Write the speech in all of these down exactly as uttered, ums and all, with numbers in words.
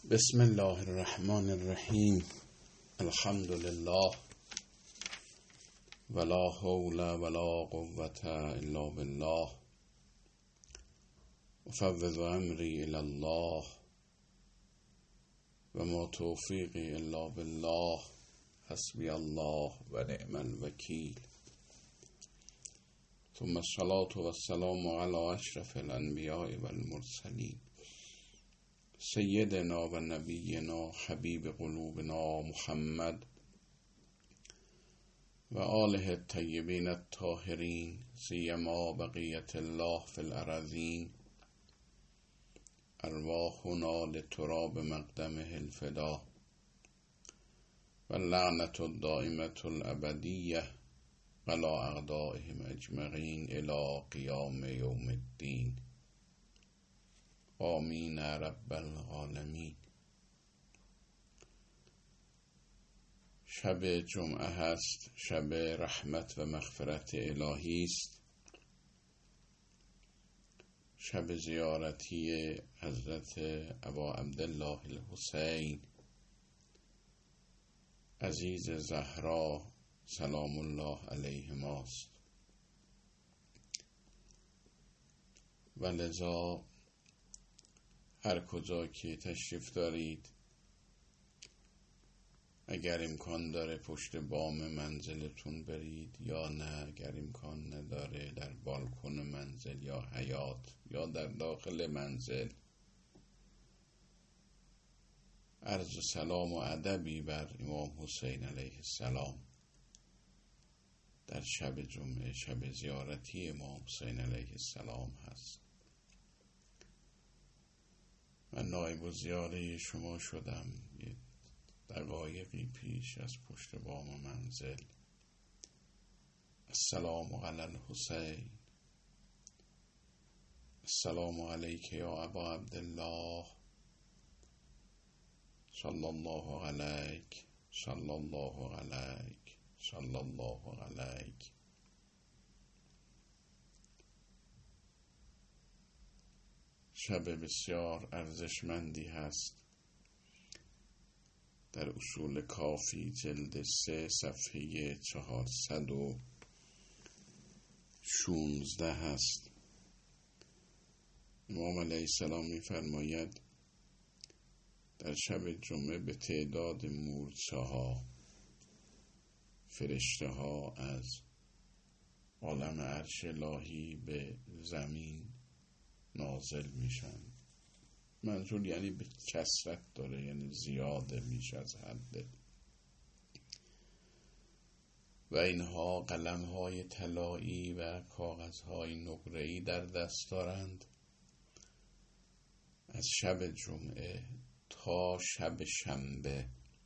بسم الله الرحمن الرحیم. الحمد لله ولا حول ولا قوة الا بالله افوض امری الی الله و ما توفیقی الا بالله حسبی الله و نعم الوکیل. ثم الصلاة والسلام علی اشرف الانبیاء والمرسلین سیدنا و نبینا حبیب قلوبنا محمد و آله الطیبین الطاهرین سیما بقیت الله فی الارضین ارواحنا لتراب مقدمه الفدا و اللعنة الدائمة الابدیه علی اعدائهم اجمعین الی قیام یوم الدین. آمین رب العالمین. شب جمعه هست، شب رحمت و مغفرت الهی است، شب زیارتی حضرت ابا عبدالله الحسین عزیز زهرا سلام الله علیهما است و لذا هر کجا که تشریف دارید، اگر امکان داره پشت بام منزلتون برید یا نه، اگر امکان نداره در بالکن منزل یا حیاط یا در داخل منزل، عرض سلام و ادبی بر امام حسین علیه السلام در شب جمعه، شب زیارتی امام حسین علیه السلام هست. من نایب الزیاره شما شدم یه دقایقی پیش از پشت بام منزل. السلام علی الحسین، السلام علیک یا ابا عبدالله، صلی الله علیک، صلی الله علیک، صلی الله علیک. شب بسیار ارزشمندی هست. در اصول کافی جلد سه صفحه چهارصد و شونزده هست. امام علیه السلام می فرماید در شب جمعه به تعداد مورچه ها، فرشته ها از عالم عرش الهی به زمین نازل میشن. منظور یعنی به کثرت داره، یعنی زیاده میشه از حد. و اینها قلم های طلایی و کاغذ های نقره‌ای در دست دارند. از شب جمعه تا شب شنبه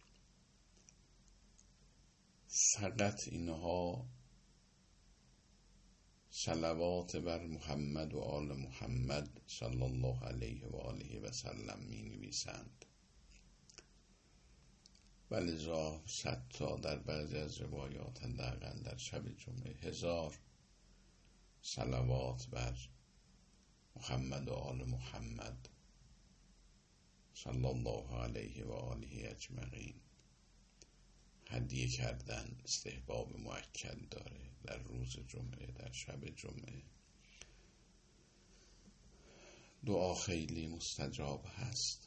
فقط اینها صلوات بر محمد و آل محمد صلی الله علیه و آله و سلم می نویسند. ولذا صد تا در بعضی از روایات حداقل در شب جمعه هزار صلوات بر محمد و آل محمد صلی الله علیه و آله اجمعین هدیه کردن استحباب مؤکد داره. در روز جمعه، در شب جمعه دعا خیلی مستجاب هست.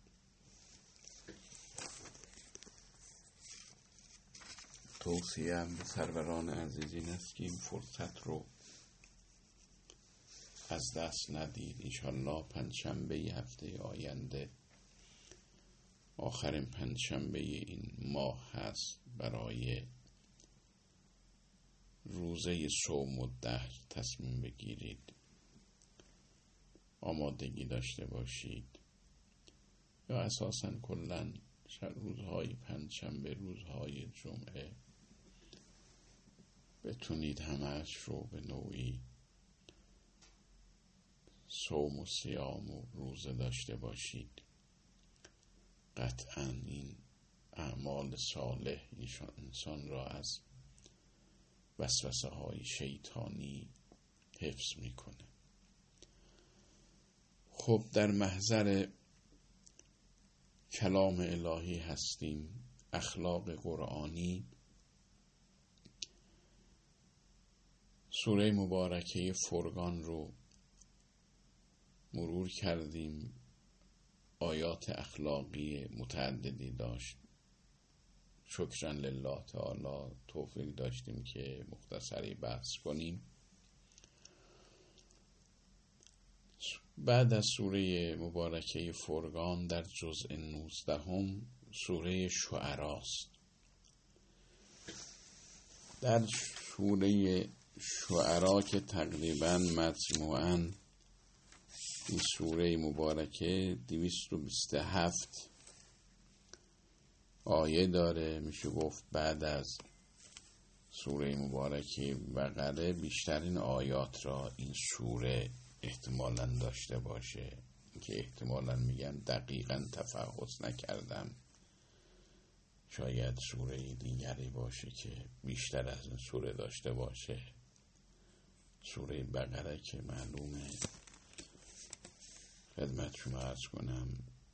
توصیه‌ام به سروران عزیز این است که این فرصت رو از دست ندید. انشالله پنجشنبه هفته آینده، آخرین پنجشنبه این ماه هست، برای روزه صوم الدهر تصمیم بگیرید، آمادگی داشته باشید، یا اساساً کلاً روزهای پنجشنبه، روزهای جمعه بتونید همش رو به نوعی صوم و صیام و روزه داشته باشید. قطعاً این اعمال صالح انسان را از وسوسه های شیطانی حفظ میکنه. خب در محضر کلام الهی هستیم، اخلاق قرآنی. سوره مبارکه فرقان رو مرور کردیم، آیات اخلاقی متعددی داشت. شکرا لله تعالی توفیق داشتیم که مختصری بحث کنیم. بعد از سوره مبارکه فرقان در جزء نوزدهم سوره شعراست. در سوره شعرا که تقریبا مجموعاً این سوره مبارکه دویست و بیست و هفت آیه داره، میشه گفت بعد از سوره مبارکه بقره بیشترین آیات را این سوره احتمالاً داشته باشه، که احتمالاً میگم دقیقاً تفحص نکردم، شاید سوره دیگری باشه که بیشتر از این سوره داشته باشه. سوره بقره که معلومه خدمتشون عرض کنم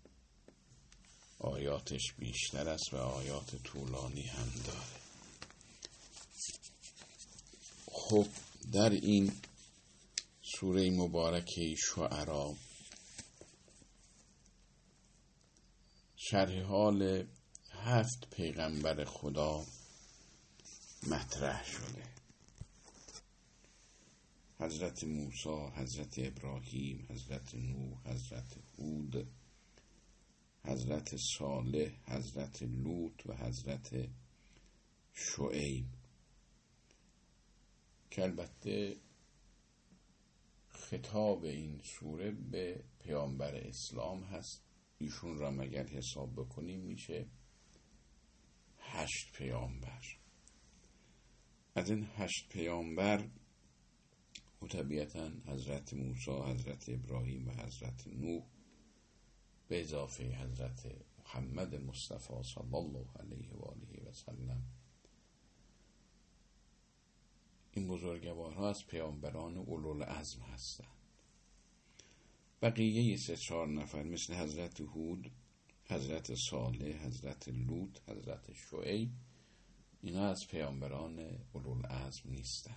آیاتش بیشتر است و آیات طولانی هم داره. خب در این سوره مبارکه شعرا شرح حال هفت پیغمبر خدا مطرح شده. حضرت موسی، حضرت ابراهیم، حضرت نوح، حضرت هود، حضرت صالح، حضرت لوط و حضرت شعیب، که البته خطاب این سوره به پیامبر اسلام هست. ایشون را مگر حساب بکنیم میشه هشت پیامبر. از این هشت پیامبر طبیعتاً حضرت موسی، حضرت ابراهیم و حضرت نوح به اضافه حضرت محمد مصطفی صلی الله علیه و آله و سلم، این بزرگوارها از پیامبران اولوالعزم هستند. بقیه سه چهار نفر مثل حضرت هود، حضرت صالح، حضرت لوط، حضرت شعیب، اینا از پیامبران اولوالعزم نیستند.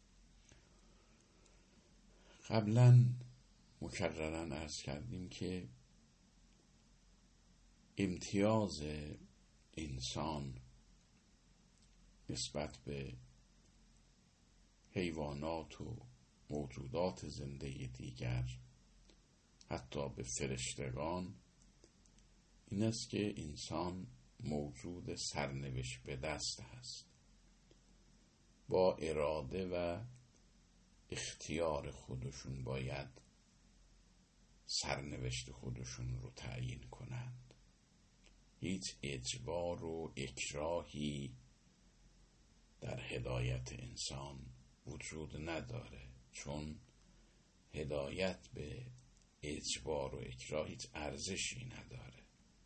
قبلا مکررن عرض کردیم که امتیاز انسان نسبت به حیوانات و موجودات زنده دیگر، حتی به فرشتگان، این است که انسان موجود سرنوشت به دست است. با اراده و اختیار خودشون باید سرنوشت خودشون رو تعیین کنند. هیچ اجبار و اکراهی در هدایت انسان وجود نداره، چون هدایت به اجبار و اکراه هیچ ارزشی نداره.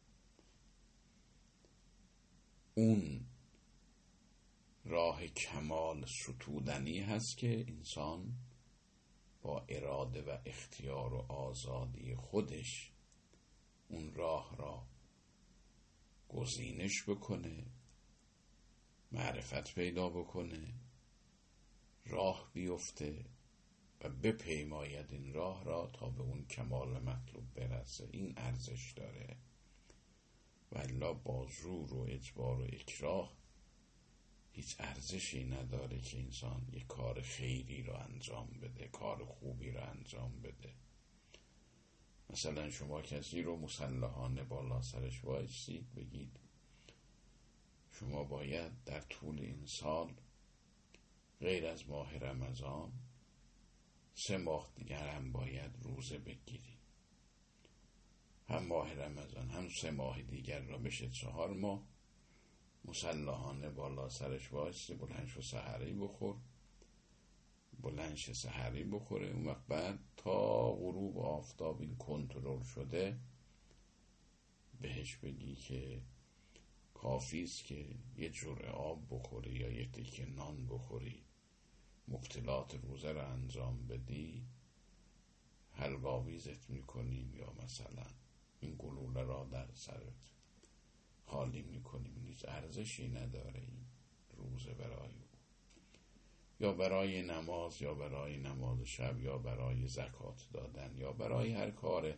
اون راه کمال ستودنی هست که انسان با اراده و اختیار و آزادی خودش اون راه را گزینش بکنه، معرفت پیدا بکنه، راه بیفته و بپیماید این راه را تا به اون کمال مطلوب برسه. این ارزش داره، والا با زور و اجبار و اکراه هیچ ارزشی نداره که انسان یک کار خیری را انجام بده، کار خوبی را انجام بده. مثلا شما کسی رو مسلحانه بالا سرش وایسید بگید شما باید در طول این سال غیر از ماه رمضان سه ماه دیگر هم باید روزه بگیری، هم ماه رمضان هم سه ماه دیگر را بشه چهار ماه. مسلحانه بالا سرش وایسته، بلندش سحری بخور، بلندش سحری بخوره، اون وقت بعد تا غروب آفتاب این کنترل شده بهش بگی که کافیست که یه جرعه آب بخوری یا یه تکه نان بخوری، مبتلات روزه رو انجام بدی، حلقاویزت میکنیم یا مثلا این گلوله را در سرت خالی میکنیم، نیز ارزشی نداره این روزه برای او، یا برای نماز یا برای نماز شب یا برای زکات دادن یا برای هر کار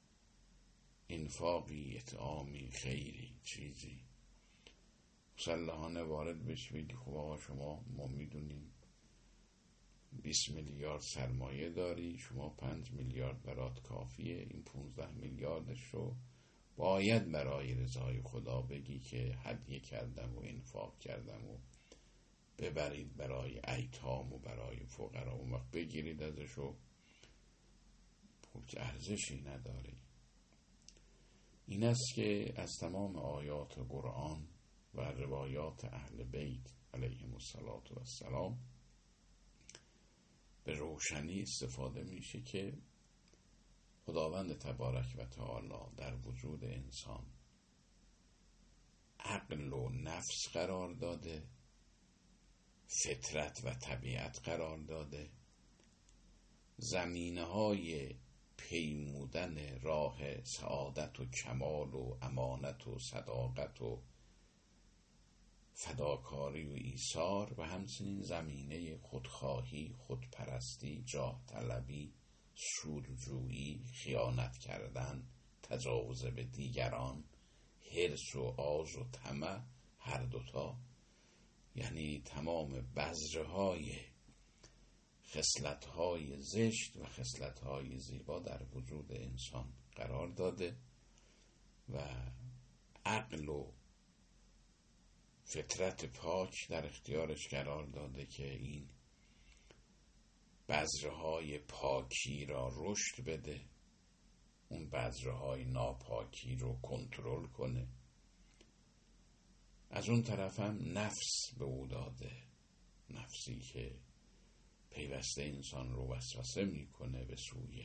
انفاقی، اطعامی، خیری، چیزی مسلحانه وارد بشی بگی خب آقا شما ما میدونیم بیست میلیارد سرمایه داری، شما پنج میلیارد برات کافیه، این پونزده میلیاردش رو باید برای رضای خدا بگی که هدیه کردم و انفاق کردم و ببرید برای ایتام و برای فقرا، اون وقت بگیرید ازش و که ارزشی نداره. این است که از تمام آیات قرآن و روایات اهل بیت علیهم السلام به روشنی استفاده میشه که خداوند تبارک و تعالی در وجود انسان عقل و نفس قرار داده، فطرت و طبیعت قرار داده، زمینه های پیمودن راه سعادت و کمال و امانت و صداقت و فداکاری و ایثار و همچنین زمینه خودخواهی، خودپرستی، جاه طلبی، سودجویی، خیانت کردن، تجاوز به دیگران، حرص و آز و طمع، هر دوتا، یعنی تمام بذرهای خصلت‌های زشت و خصلت‌های زیبا در وجود انسان قرار داده و عقل و فطرت پاک در اختیارش قرار داده که این بذرهای پاکی را رشد بده، اون بذرهای ناپاکی رو کنترل کنه. از اون طرف هم نفس به او داده، نفسی که پیوسته انسان رو وسوسه میکنه به سوی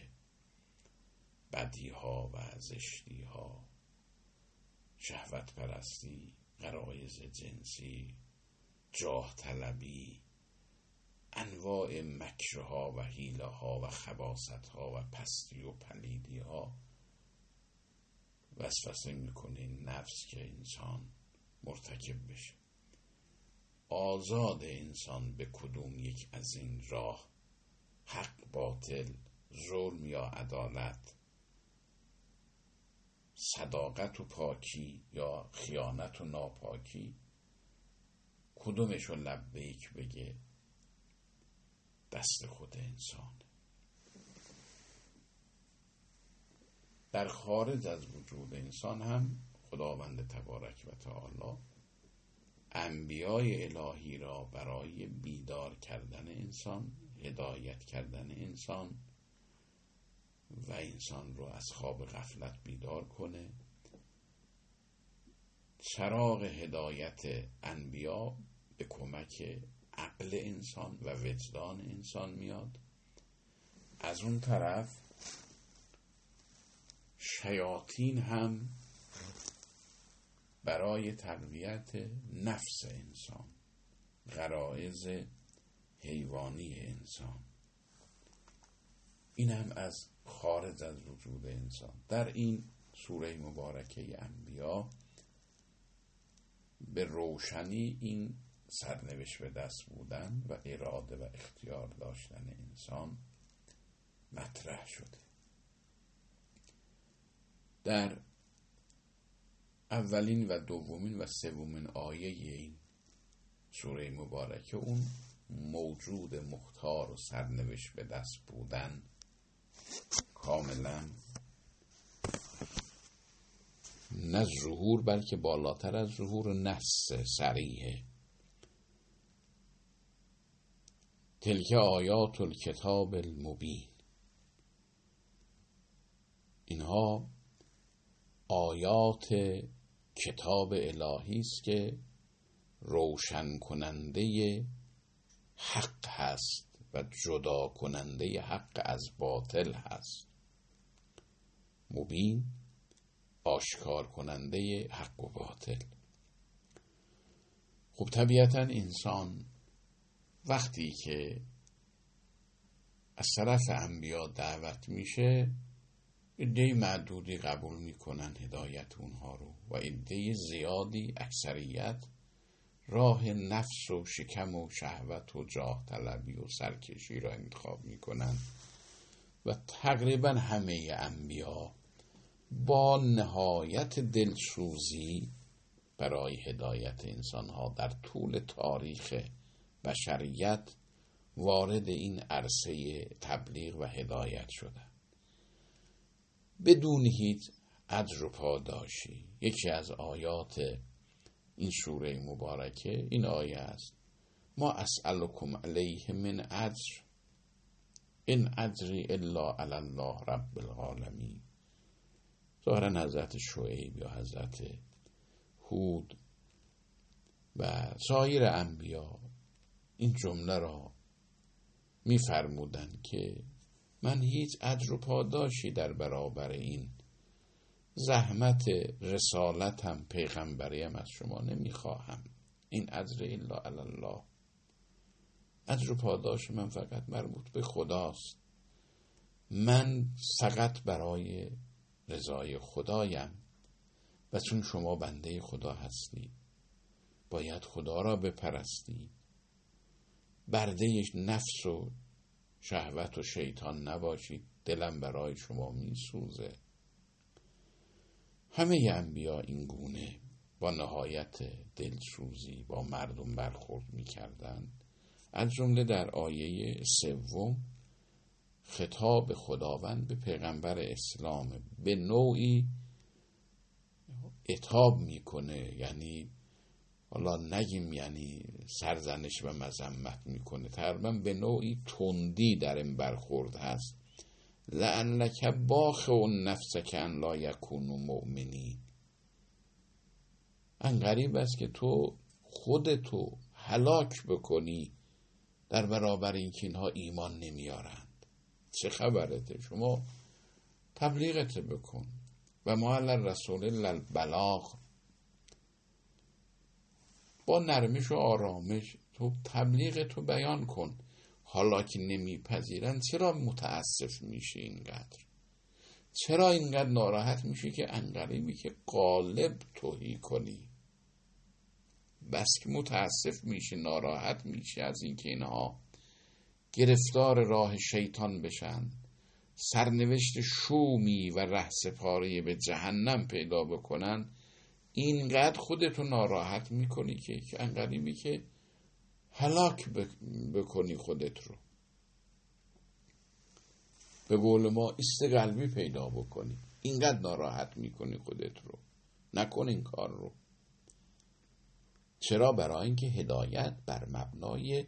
بدیها و زشتیها، شهوت پرستی، غرایز جنسی، جاه طلبی، انواع مکرها و حیله‌ها و خباثت‌ها و پستی و پلیدی‌ها وسوسه میکنه نفس که انسان مرتکب بشه. آزاد انسان به کدوم یک از این راه، حق باطل، ظلم یا عدالت، صداقت و پاکی یا خیانت و ناپاکی، کدومش رو لبیک بگه دست خود انسان. در خارج از وجود انسان هم خداوند تبارک و تعالی انبیای الهی را برای بیدار کردن انسان، هدایت کردن انسان و انسان رو از خواب غفلت بیدار کنه. چراغ هدایت انبیا به کمک عقل انسان و وجدان انسان میاد. از اون طرف شیاطین هم برای تقویت نفس انسان، غرایز حیوانی انسان، این هم از خارج از وجود انسان. در این سوره مبارکه انبیا به روشنی این سرنوشت به دست بودن و اراده و اختیار داشتن انسان مطرح شده. در اولین و دومین و سومین آیه این سوره مبارکه اون موجود مختار و سرنوشت به دست بودن کاملا نه ظهور بلکه بالاتر از ظهور نص صریحه. تلک آیات الکتاب المبین، اینها آیات کتاب الهی است که روشن کننده حق هست و جدا کننده حق از باطل هست. مبین، آشکار کننده حق و باطل. خب طبیعتا انسان وقتی که از طرف انبیا دعوت میشه عده معدودی قبول میکنن هدایت اونها رو و عده زیادی، اکثریت، راه نفس و شکم و شهوت و جاه طلبی و سرکشی را انتخاب میکنن و تقریبا همه انبیا با نهایت دلسوزی برای هدایت انسانها در طول تاریخ بشریت وارد این عرصه تبلیغ و هدایت شدند بدون هیچ اجر و پاداشی. یکی از آیات این سوره مبارکه این آیه است: ما اسألکم علیه من اجر ان اجری الا علی الله رب العالمین. ظاهرا حضرت شعیب یا حضرت هود و سایر انبیا این جمله را می‌فرمودند که من هیچ اجر و پاداشی در برابر این زحمت رسالتم، پیغمبریم از شما نمیخواهم. این اجر الا علی الله، اجر و پاداش من فقط مربوط به خداست. من فقط برای رضای خدایم و چون شما بنده خدا هستید باید خدا را بپرستید، برده نفس و شهوت و شیطان نباشید. دلم برای شما میسوزه. همه انبیا این گونه با نهایت دلسوزی با مردم برخورد میکردند. از جمله در آیه سوم خطاب خداوند به پیغمبر اسلام به نوعی عتاب میکنه، یعنی حالا نگیم یعنی سرزنش و مذمت میکنه، تقریبا به نوعی تندی در این برخورد هست. لعلک باخع نفسک ان لا یکونوا مؤمنین. ان غریب است که تو خودتو هلاک بکنی در برابر اینکه اینها ایمان نمیارند. چه خبرته؟ شما تبلیغت بکن و ما علی الرسول الا البلاغ. با نرمش و آرامش تو تبلیغ تو بیان کن. حالا که نمیپذیرن چرا متاسف میشه اینقدر؟ چرا اینقدر ناراحت میشه که انقریبی که قالب توهی کنی؟ بس که متاسف میشه، ناراحت میشه از اینکه اینها گرفتار راه شیطان بشن، سرنوشت شومی و رهسپاری به جهنم پیدا بکنن. اینقدر خودتو ناراحت میکنی که انقریبی که هلاک بکنی خودت رو. به قول ما استقلبی پیدا بکنی. اینقدر ناراحت میکنی خودت رو. نکن این کار رو. چرا؟ برای اینکه هدایت بر مبنای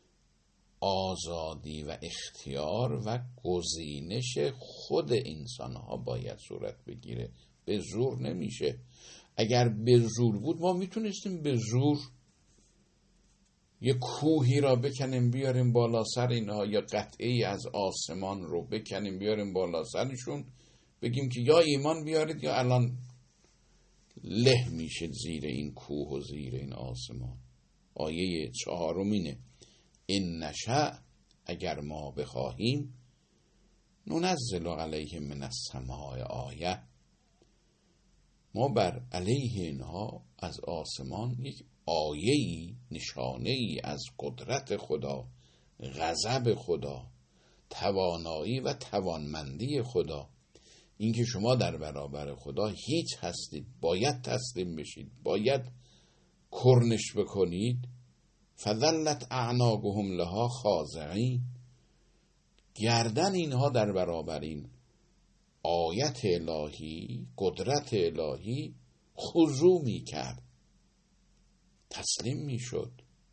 آزادی و اختیار و گزینش خود انسان ها باید صورت بگیره. به زور نمیشه. اگر به زور بود ما میتونستیم به زور یه کوهی را بکنیم بیاریم بالا سر اینها، یا قطعی از آسمان رو بکنیم بیاریم بالا سرشون، بگیم که یا ایمان بیارید یا الان له میشه زیر این کوه و زیر این آسمان. آیه چهارمینه: این نشأ، اگر ما بخواهیم، ننزل علیهم من السماء آیه، ما بر علیه اینها از آسمان یک آیه‌ای، نشانه‌ای از قدرت خدا، غضب خدا، توانایی و توانمندی خدا، اینکه شما در برابر خدا هیچ هستید، باید تسلیم بشید، باید کرنش بکنید. فذلت اعناقهم لها خاضعین. گردن اینها در برابر این آیت الهی، قدرت الهی خضوع می کرد، تسلیم می شد.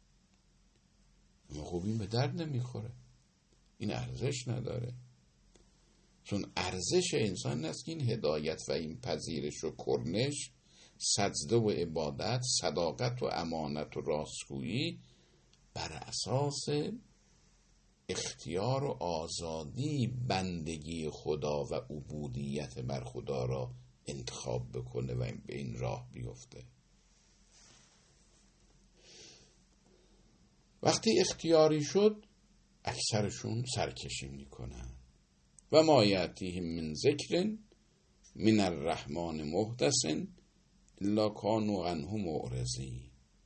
اما خوب این به درد نمی خوره. این ارزش نداره. چون ارزش انسان است که این هدایت و این پذیرش و کرنش، سجده و عبادت، صداقت و امانت و راستگویی بر اساس اختیار و آزادی بندگی خدا و عبودیت بر خدا را انتخاب بکنه و به این راه بیفته. وقتی اختیاری شد اکثرشون سرکشی میکنن و ما یأتیهم من ذکر من الرحمن محدث الا کانوا عنه معرضین.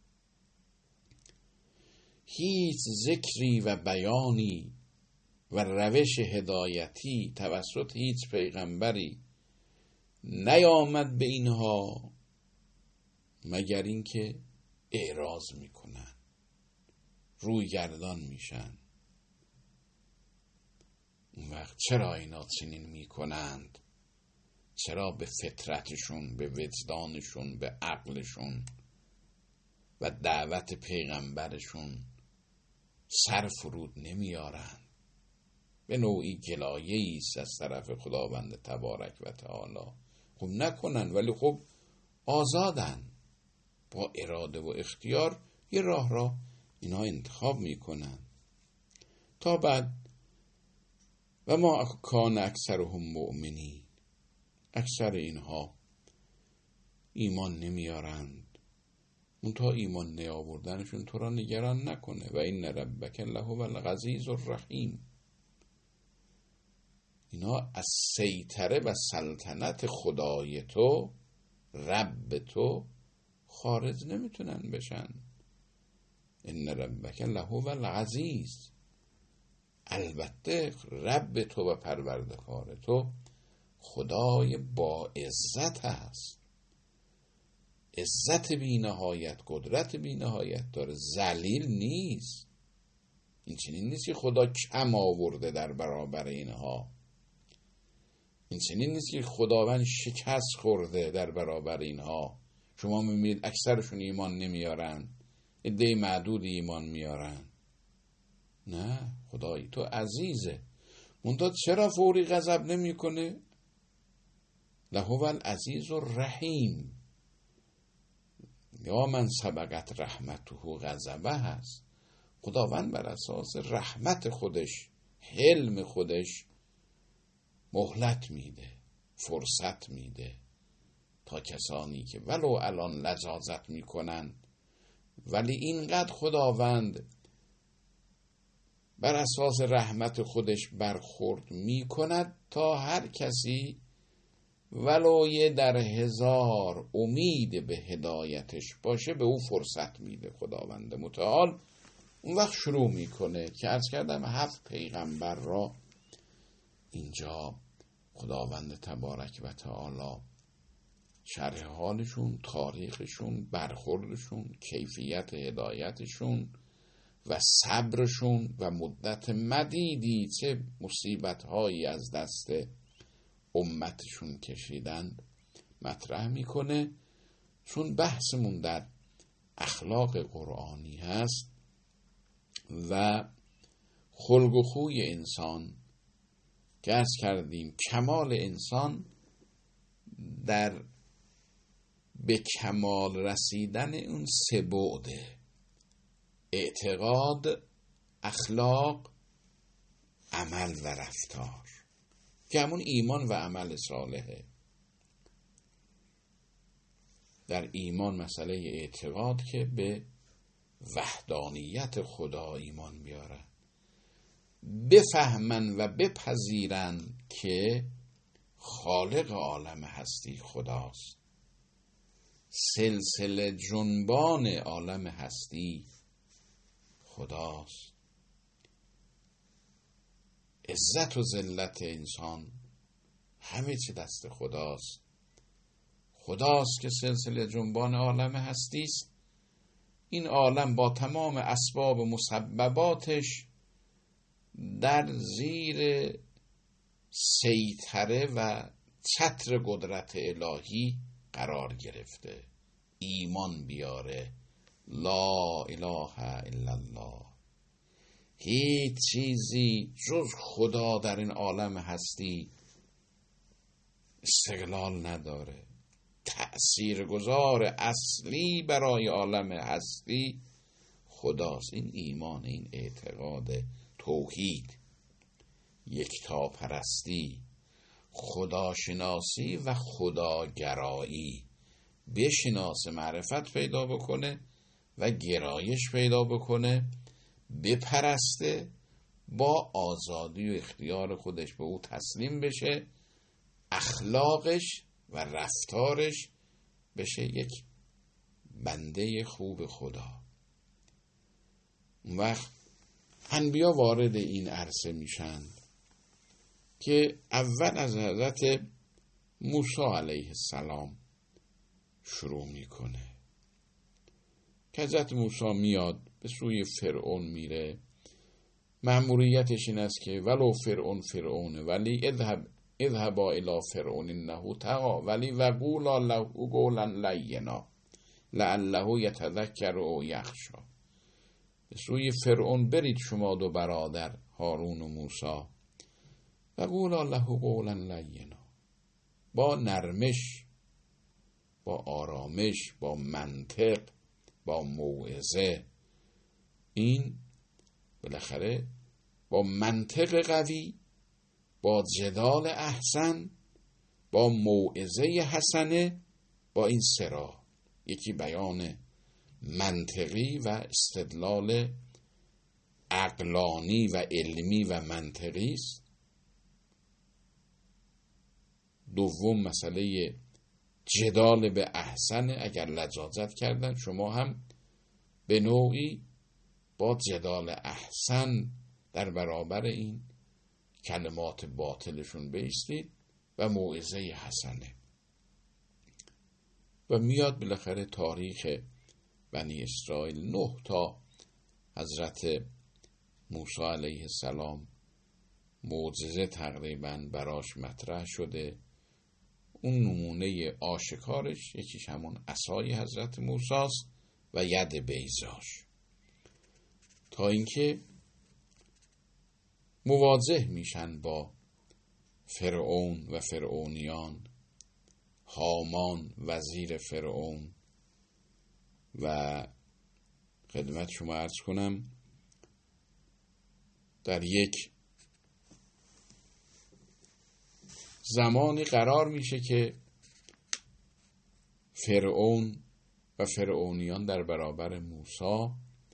هیچ ذکری و بیانی و روش هدایتی توسط هیچ پیغمبری نیامد به اینها مگر اینکه اعراض میکنن، روی گردان میشن. اون وقت چرا اینا چنین میکنند؟ چرا به فطرتشون، به وجدانشون، به عقلشون و دعوت پیغمبرشون سر فرود نمیارن؟ به نوعی گلایه‌ای است از طرف خداوند تبارک و تعالی. خب نکنن، ولی خب آزادن، با اراده و اختیار یه راه را اینا انتخاب میکنن. تا بعد و ما کان اکثرهم مؤمنین، اکثر اینها ایمان نمیارند. اون تا ایمان نیاوردنشون تو را نگران نکنه. و این ربک لهو العزیز الرحیم. اینا از سیطره و سلطنت خدای تو، رب تو، خارج نمیتونن بشن. ان ربک لهو العزیز. البته رب تو و پروردگار تو خدای با عزت است، عزت بی نهایت، قدرت بی نهایت داره، ذلیل نیست. این چنین نیست که خدا کم آورده در برابر اینها. این چنین نیست که خداوند شکست خورده در برابر اینها. شما میبینید اکثرشون ایمان نمیارن، عده معدود ایمان میارن. نه، خدای تو عزیزه. منتها چرا فوری غضب نمی کنه؟ لهو العزیز الرحیم. یا من سبقت رحمته غضبه هست. خداوند بر اساس رحمت خودش، حلم خودش مهلت میده، فرصت میده تا کسانی که ولو الان لجاجت میکنن، ولی اینقدر خداوند بر اساس رحمت خودش برخورد میکند تا هر کسی ولو یه در هزار امید به هدایتش باشه به او فرصت میده خداوند متعال. اون وقت شروع میکنه که عرض کردم هفت پیغمبر را اینجا خداوند تبارک و تعالی شرح حالشون، تاریخشون، برخوردشون، کیفیت هدایتشون و صبرشون و مدت مدیدی چه مصیبت‌هایی از دست امتشون کشیدند مطرح میکنه. چون بحثمون در اخلاق قرآنی هست و خلق و خوی انسان که عرض کردیم کمال انسان در به کمال رسیدن اون سه بعده: اعتقاد، اخلاق، عمل و رفتار، که همون ایمان و عمل صالحه. در ایمان مسئله اعتقاد که به وحدانیت خدا ایمان بیارن، بفهمن و بپذیرن که خالق عالم هستی خداست، سلسله جنبان عالم هستی خداست، عزت و ذلت انسان همه چی دست خداست. خداست که سلسله جنبان عالم هستی است. این عالم با تمام اسباب و مسبباتش در زیر سیطره و چتر قدرت الهی قرار گرفته. ایمان بیاره لا اله الا الله، هیچ چیزی جز خدا در این عالم هستی استقلال نداره. تأثیرگذار اصلی برای عالم هستی خداست. این ایمان، این اعتقاد، توحید، یکتاپرستی، خداشناسی و خداگرایی، بشناسه، معرفت پیدا بکنه و گرایش پیدا بکنه، بپرسته، با آزادی و اختیار خودش به او تسلیم بشه، اخلاقش و رفتارش بشه یک بنده خوب خدا. اون وقت انبیا وارد این عرصه میشن که اول از حضرت موسی علیه السلام شروع میکنه که حضرت موسی میاد به سوی فرعون میره. مأموریتش این است که ولو فرعون فرعون ولی اذهب اذهبا الی فرعون انه طغی ولی وقولا له قولا لینا لعله یتذکر او یخشی. به سوی فرعون برید شما دو برادر هارون و موسی، وقولا له قولا لینا، با نرمش، با آرامش، با منطق، با موعظه. این بالاخره با منطق قوی، با جدال احسن، با موعظه حسنه، با این سرا، یکی بیان منطقی و استدلال عقلانی و علمی و منطقی است. دوم مسئله جدال به احسن، اگر لجاجت کردن شما هم به نوعی با جدال احسن در برابر این کلمات باطلشون بایستید و موعظه حسنه. و میاد بالاخره تاریخ بنی اسرائیل نه تا حضرت موسی علیه السلام معجزه تقریبا براش مطرح شده. اون نمونه آشکارش یکیش همون عصای حضرت موسی است و ید بیضاش، تا اینکه مواجه میشن با فرعون و فرعونیان، هامان وزیر فرعون. و خدمت شما عرض کنم در یک زمانی قرار میشه که فرعون و فرعونیان در برابر موسی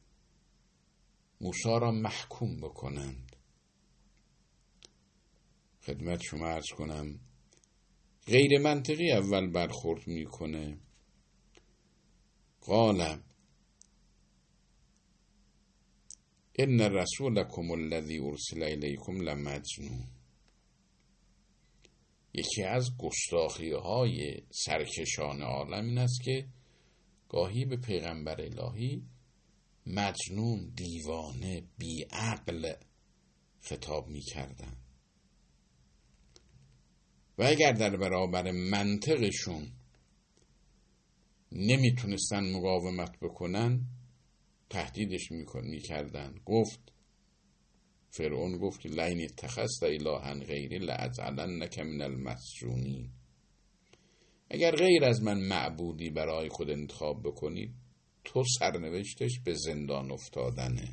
موسی را محکوم بکنند. خدمت شما عرض کنم غیر منطقی اول برخورد میکنه. قال ان رسولکم الذی ارسل الیکم لمجنون. یکی از گستاخی های سرکشان عالم این است که گاهی به پیغمبر الهی مجنون، دیوانه، بیعقل خطاب می کردن. و اگر در برابر منطقشون نمیتونستن مقاومت بکنن تهدیدش می کردن. گفت فرعون گفت که لئن اتخذت الها غیری لاجعلنک من المسجونین. اگر غیر از من معبودی برای خود انتخاب بکنید تو سرنوشتش به زندان افتادنه.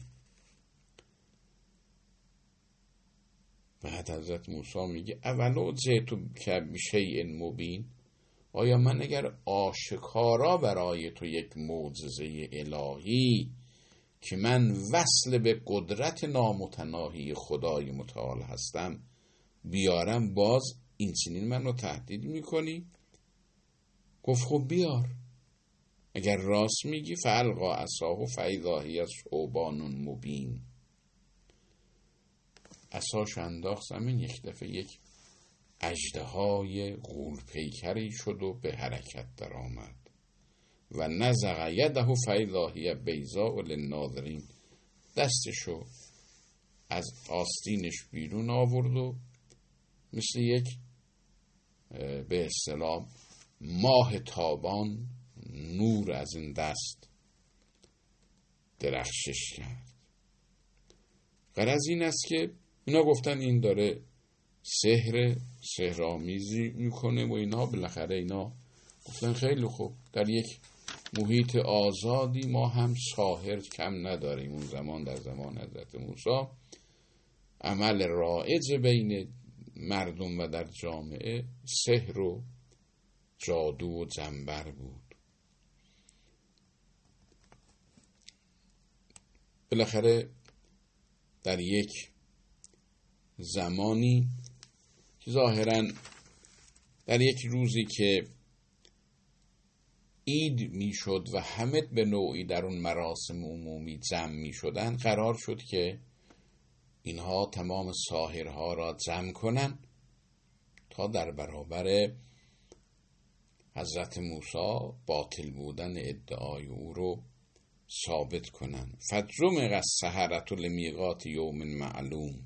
بعد حضرت موسی میگه اولو جئتو بشیء مبین، آیا من اگر آشکارا برای تو یک معجزه الهی که من وصل به قدرت نامتناهی خدای متعال هستم بیارم باز این چنین من رو تهدید میکنی؟ گفت خب بیار، اگر راست میگی فالقا عصاه فاذا هی ثعبان مبین. عصاش انداخت زمین، یک دفعه یک اژدهای غول پیکری شد و به حرکت در آمد. و نزغ یده فاذا هی بیضاء للناظرین. دستشو از آستینش بیرون آورد و مثل یک به اصطلاح ماه تابان نور از این دست درخشش کرد. غرض این است که اینا گفتن این داره سحر سحرآمیزی میکنه و اینا. بالاخره اینا گفتن خیلی خوب، در یک محیط آزادی ما هم ساحر کم نداریم. اون زمان در زمان حضرت موسی عمل رایج بین مردم و در جامعه سحر و جادو و جنبر بود. بالاخره در یک زمانی که ظاهراً در یک روزی که عید میشد و همه به نوعی در اون مراسم عمومی جمع می شدن، قرار شد که اینها تمام ساحرها را جمع کنن تا در برابر حضرت موسی باطل بودن ادعای او رو ثابت کنن. فجمع السحرة لمیقات یوم معلوم،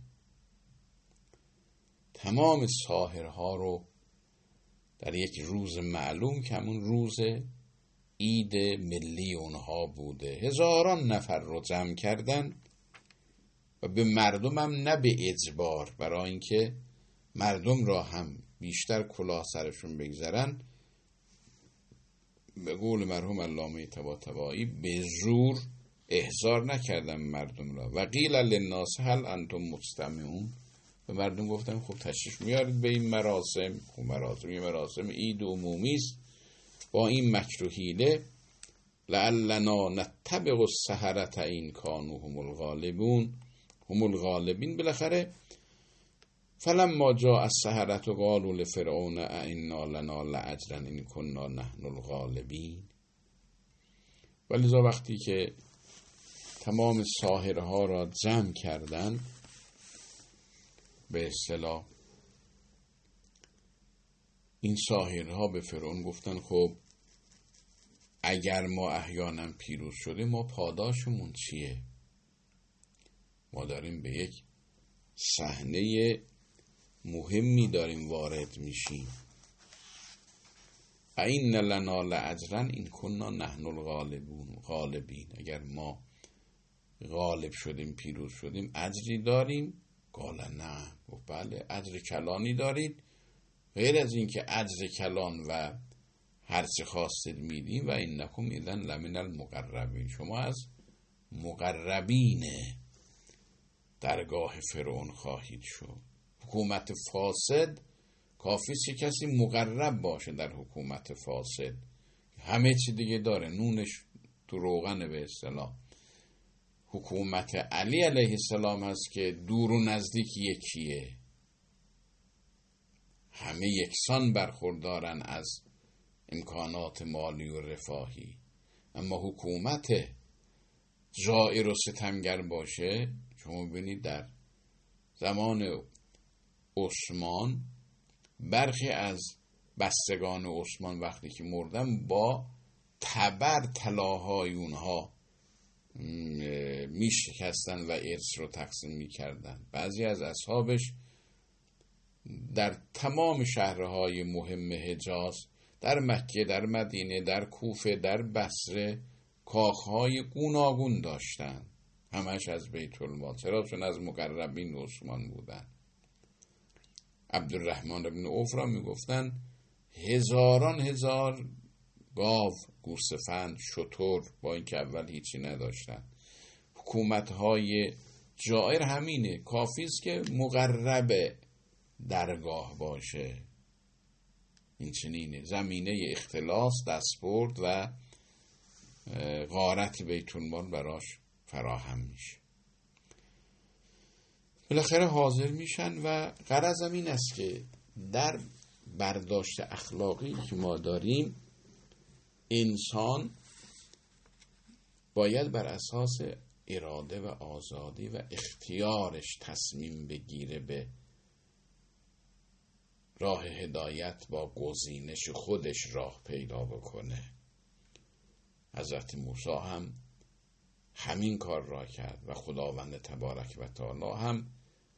تمام ساحرها رو در یک روز معلوم که همون روز عید ملی اونها بوده، هزاران نفر رو جمع کردن و به مردم هم نه به اجبار، برای اینکه مردم را هم بیشتر کلاه سرشون بگذارن، به قول مرحوم علامه طباطبایی به زور احضار نکردن مردم را. و قیل للناس هل انتم مستمعون، به مردم گفتن خب تشریف میارید به این مراسم. خب مراسم یه مراسم عید عمومی است، با این مکر و حیله لعلنا نتبع السحرة این کانوا هم الغالبون هم الغالبین. بالاخره فلما جاء السحرة قالوا لفرعون ائنا لنا لاجرا ان كنا نحن الغالبین. ولذا وقتی که تمام ساحرها را جمع کردن، به اصطلاح این ساحرها به فرعون گفتن خب اگر ما احیانا پیروز شده ما پاداشمون چیه؟ ما داریم به یک صحنه مهمی داریم وارد میشیم. این لنا لاجرا این کنا نحن الغالبون غالبین، اگر ما غالب شدیم پیروز شدیم اجری داریم؟ قال نه، و بله اجر کلانی دارید، غیر از این که اجر کلان و هر چه خواستید میدیم. و انکم اذا لمن المقربین، شما از مقربین درگاه فرعون خواهید شد. حکومت فاسد کافی است که کسی مقرب باشه در حکومت فاسد، همه چی دیگه داره، نونش تو روغن به اصطلاح. حکومت علی علیه السلام هست که دور و نزدیک یکیه، همه یکسان برخوردارن از امکانات مالی و رفاهی. اما حکومت جائر و ستمگر باشه، شما ببینید در زمان عثمان برخی از بستگان عثمان وقتی که مردن با تبر طلاهای اونها می شکستن و ارث رو تقسیم می کردن. بعضی از اصحابش در تمام شهرهای مهم حجاز، در مکه، در مدینه، در کوفه، در بصره کاخهای گوناگون داشتن، همش از بیت المال، چرا؟ چون از مقربین عثمان بودن. عبدالرحمن بن عوف را می گفتن هزاران هزار گاو، گوسفند، شتر، با اینکه اول هیچی نداشتن. حکومت‌های جائر همینه، کافی است که مقرب درگاه باشه. این چنینه، زمینه اختلاس، دستبرد و غارت بیت المال براش فراهم میشه. بالاخره حاضر میشن و غرضم این است که در برداشت اخلاقی که ما داریم، انسان باید بر اساس اراده و آزادی و اختیارش تصمیم بگیره به راه هدایت، با گزینش خودش راه پیدا بکنه. حضرت موسی هم همین کار را کرد و خداوند تبارک و تعالی هم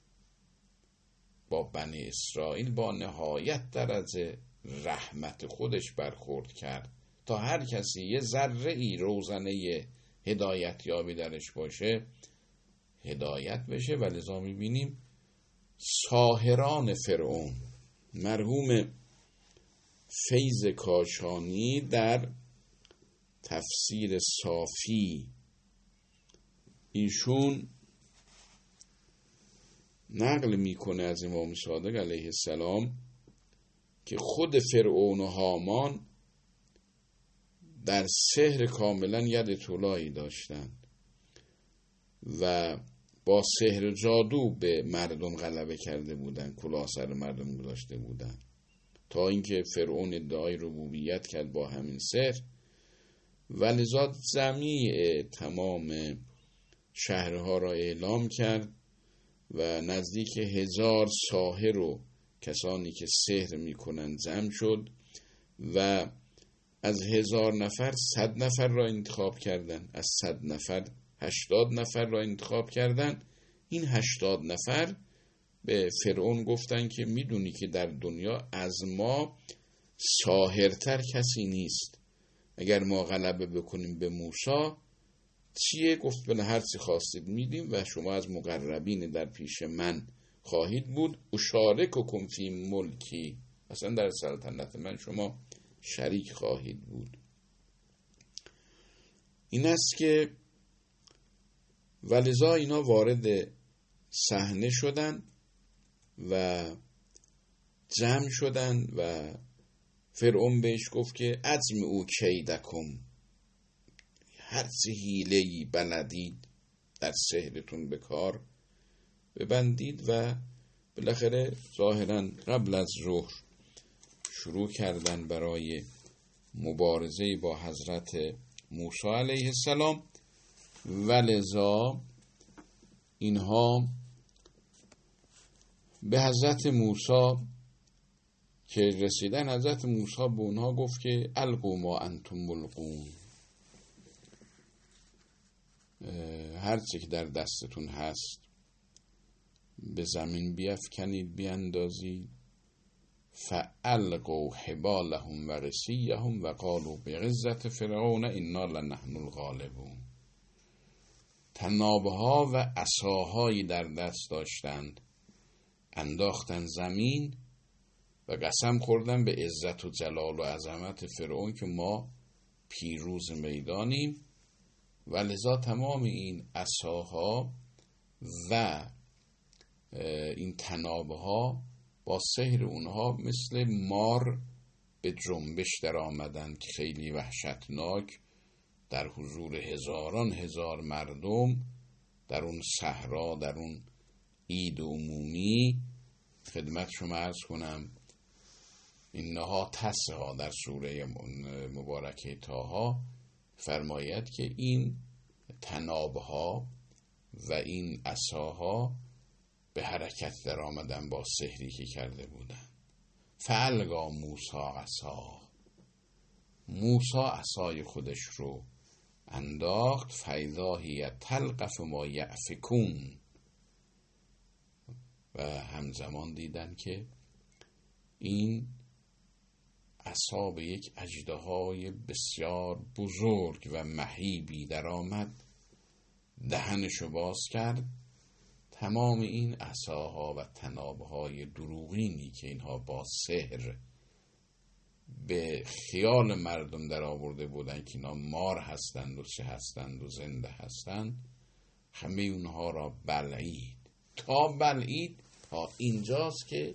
با بنی اسرائیل با نهایت درجه رحمت خودش برخورد کرد تا هر کسی یه ذره ای روزنه هدایت یابی درش باشه هدایت بشه. و لذا میبینیم ساحران فرعون، مرحوم فیض کاشانی در تفسیر صافی ایشون نقل میکنه از امام صادق علیه السلام که خود فرعون و هامان در سحر کاملا ید طولایی داشتند و با سحر و جادو به مردم غلبه کرده بودن، کلاه سر مردم گذاشته بودن، تا اینکه فرعون ادعای ربوبیت کرد با همین سحر. ولذا جمیع تمام شهرها را اعلام کرد و نزدیک هزار ساحر و کسانی که سحر میکنن جمع شد و از هزار نفر صد نفر را انتخاب کردن، از صد نفر هشتاد نفر را انتخاب کردن. این هشتاد نفر به فرعون گفتن که میدونی که در دنیا از ما ساحرتر کسی نیست، اگر ما غلبه بکنیم به موسی چیه؟ گفت بله هر چی خواستید میدیم و شما از مقربین در پیش من خواهید بود. اشارککم فی ملکی، اصلا در سلطنت من شما شریک خواهید بود. این است که ولذا اینا وارد صحنه شدن و جمع شدن و فرعون بهش گفت که اجمعوا کیدکم، هر چه حیله‌ای بلدید در سحرتون به کار ببندید. و بالاخره ظاهرا قبل از ظهر شروع کردن برای مبارزه با حضرت موسی علیه السلام. ولذا اینها به حضرت موسی که رسیدن، حضرت موسی به اونها گفت که القوا ما انتم ملقون، هر چی که در دستتون هست به زمین بیفکنید بیاندازید. فالقوا حبالهم و رسیهم و قالوا بعزت فرعون انا لنحن الغالبون. طنابها و عصاهایی در دست داشتند، انداختن زمین و قسم خوردن به عزت و جلال و عظمت فرعون که ما پیروز میدانیم. و لذا تمام این عصاها و این طنابها با سحر اونها مثل مار به جنبش در آمدند که خیلی وحشتناک در حضور هزاران هزار مردم در اون صحرا، در اون عید عمومی. خدمت شما عرض کنم اینها تسها در سوره مبارکه طه فرماید که این طنابها و این عصاها به حرکت در آمدن با سحری که کرده بودن. فالقا موسی عصا، موسی عصای خودش رو انداخت. فاذا هی تلقف ما یأفکون، و همزمان دیدن که این عصا به یک اژدهای بسیار بزرگ و مهیبی در آمد، دهنشو باز کرد. تمام این عصاها و طنابهای دروغینی که اینها با سحر به خیال مردم در آورده بودن که اینا مار هستند و چه هستند و زنده هستند، همه اونها را بلعید. تا بلعید تا اینجاست که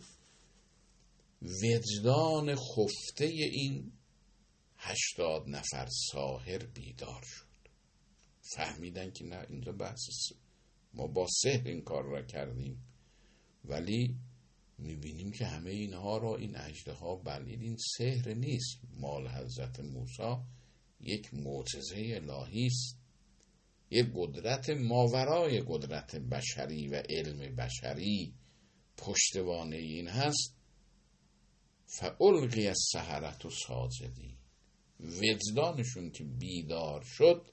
وجدان خفته این هشتاد نفر ساحر بیدار شد. فهمیدن که نه، اینجا بحث ما با سحر این کار را کردیم، ولی میبینیم که همه اینها را این اژدها بلعید. این سحر نیست، مال حضرت موسی یک معجزه الهی است، یک قدرت ماورای قدرت بشری و علم بشری پشتوانه این هست. فالقی السحرة ساجدین، وجدانشون که بیدار شد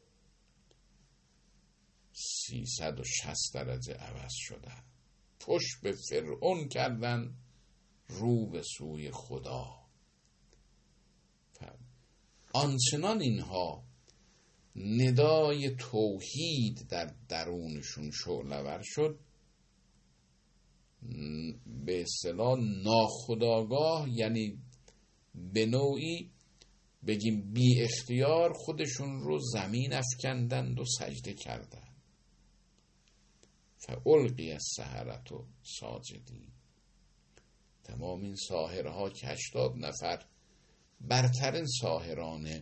سیصد و شصت درجه عوض شده، پشت به فرعون کردن، رو به سوی خدا. آنچنان اینها ندای توحید در درونشون شعله‌ور شد، به اصطلاح ناخودآگاه، یعنی به نوعی بگیم بی اختیار خودشون رو زمین افکندند و سجده کردند. فالقی السحرة ساجدین. تمام این ساحرها که هشتاد نفر برترین ساحران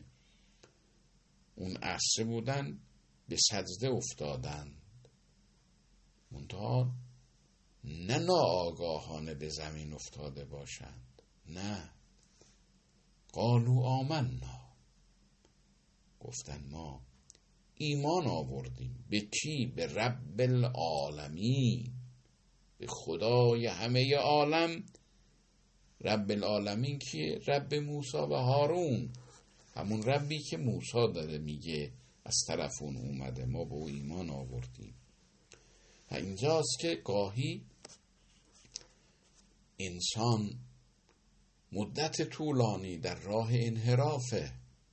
اون عصر بودن به سجده افتادند منتها نه ناآگاهانه به زمین افتاده باشند، نه. قالوا آمنا، گفتن ما ایمان آوردیم. به کی؟ به رب العالمین، به خدای همه عالم. رب العالمین کیه؟ رب موسی و هارون، همون ربی که موسی داره میگه از طرف اون اومده، ما به او ایمان آوردیم. و اینجاست که گاهی انسان مدت طولانی در راه انحرافه،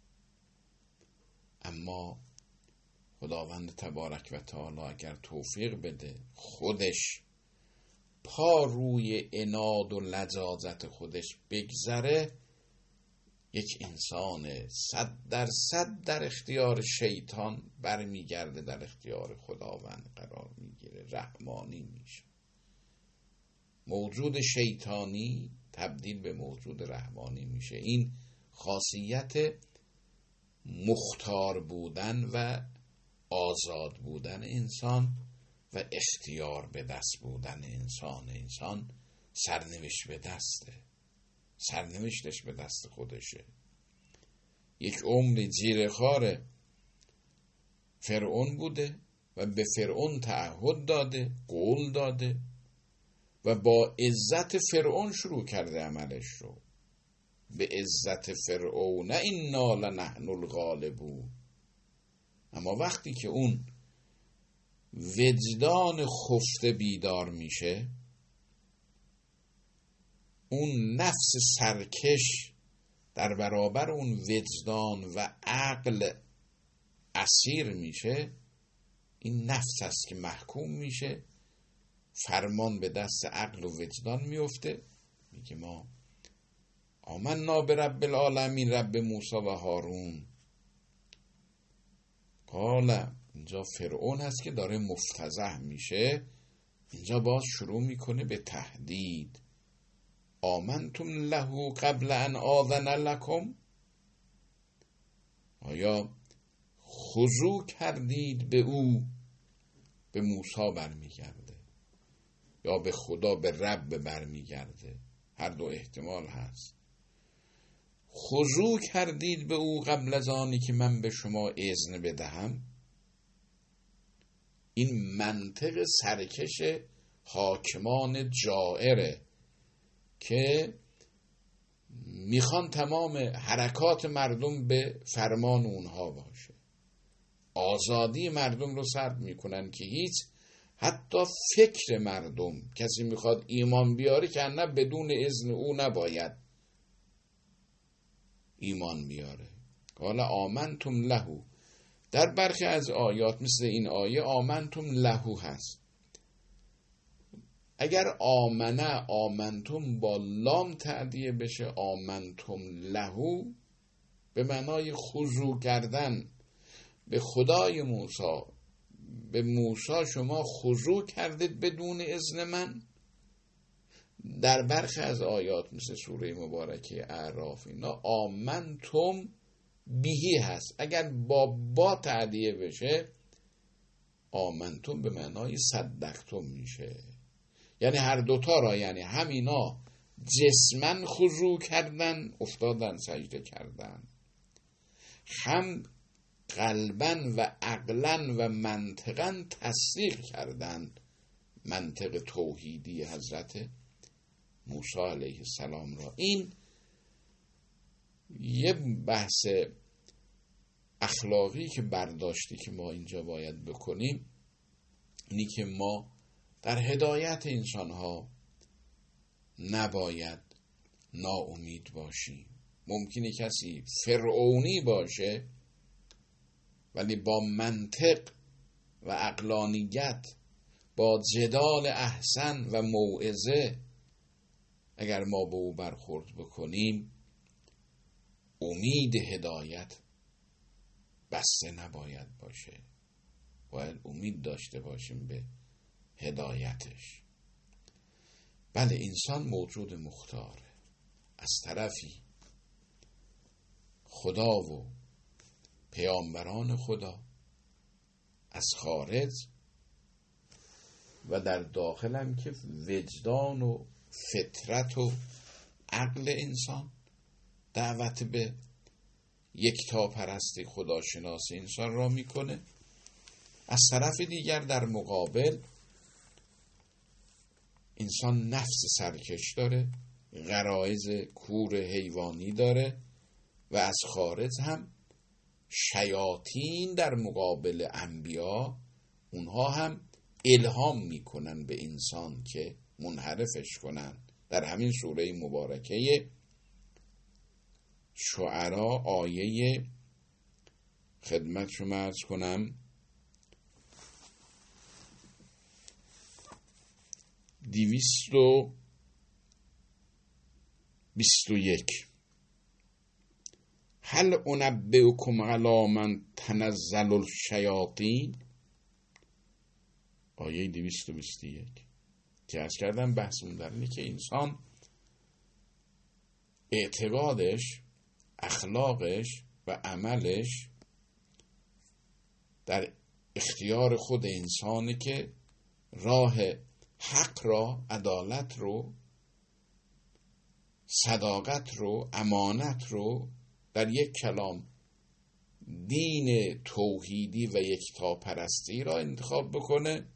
اما خداوند تبارک و تعالی اگر توفیق بده خودش پا روی عناد و لجاجت خودش بگذره، یک انسان صد درصد در اختیار شیطان برمیگرده، در اختیار خداوند قرار میگیره، رحمانی میشه. موجود شیطانی تبدیل به موجود رحمانی میشه. این خاصیت مختار بودن و آزاد بودن انسان و اختیار به دست بودن انسان. انسان سرنوشت به دسته، سرنوشتش به دست خودشه. یک عمر زیر خار فرعون بوده و به فرعون تعهد داده، قول داده و با عزت فرعون شروع کرده عملش رو. به عزت فرعون انا لنحن الغالبون. اما وقتی که اون وجدان خفته بیدار میشه، اون نفس سرکش در برابر اون وجدان و عقل اسیر میشه، این نفس است که محکوم میشه، فرمان به دست عقل و وجدان میفته، میگه ما آمنا به رب العالمین، رب موسی و هارون. قال، اینجا فرعون هست که داره مفتضح میشه، اینجا باز شروع میکنه به تهدید. آمنتم له قبل ان آذن لکم، آیا خضوع کردید به او؟ به موسی برمیگرده یا به خدا، به رب برمیگرده، هر دو احتمال هست. خضوع کردید به او قبل از آنی که من به شما اذن بدهم. این منطق سرکش حاکمان جائره که میخوان تمام حرکات مردم به فرمان اونها باشه، آزادی مردم رو سلب میکنن که هیچ حتی فکر مردم، کسی میخواد ایمان بیاره که نه بدون اذن او نباید ایمان بیاره. حالا آمنتم لهو، در برخی از آیات مثل این آیه آمنتم لهو هست. اگر آمنه آمنتم با لام تعدیه بشه، آمنتم لهو به معنای خضوع کردن به خدای موسی. به موسی شما خضوع کردید بدون اذن من. در برخی از آیات مثل سوره مبارکه اعراف اینا آمنتم بیهی هست. اگر با با تعدیه بشه آمنتم به معنای صدقتم میشه، یعنی هر دوتا را، یعنی همینا جسمن خضوع کردن، افتادن سجده کردن، هم قلبن و عقلن و منطقن تصدیق کردن منطق توحیدی حضرت موسی علیه السلام را. این یه بحث اخلاقی که برداشتی که ما اینجا باید بکنیم اینی که ما در هدایت انسانها نباید ناامید باشیم. ممکنه کسی فرعونی باشه ولی با منطق و عقلانیت، با جدال احسن و موعظه اگر ما به او برخورد بکنیم، امید هدایت بسته نباید باشه، باید امید داشته باشیم به هدایتش. بله، انسان موجود مختاره. از طرفی خدا و پیامبران خدا از خارج و در داخلم که وجدان و فطرت و عقل انسان دعوت به یکتا پرستی خداشناسی انسان را میکنه. از طرف دیگر در مقابل انسان نفس سرکش داره، غرایز کور حیوانی داره و از خارج هم شیاطین در مقابل انبیا اونها هم الهام میکنن به انسان که منحرفش کنن. در همین سوره مبارکه شعرا آیه خدمت شما عرض کنم دویست و بیست و یک، هل انبئکم علی من تنزل الشیاطین، آیه دویست و بیست و یک که عرض کردم بحثمون در اینه که انسان اعتقادش، اخلاقش و عملش در اختیار خود انسانه که راه حق را، عدالت رو، صداقت رو، امانت رو، در یک کلام دین توحیدی و یکتاپرستی را انتخاب بکنه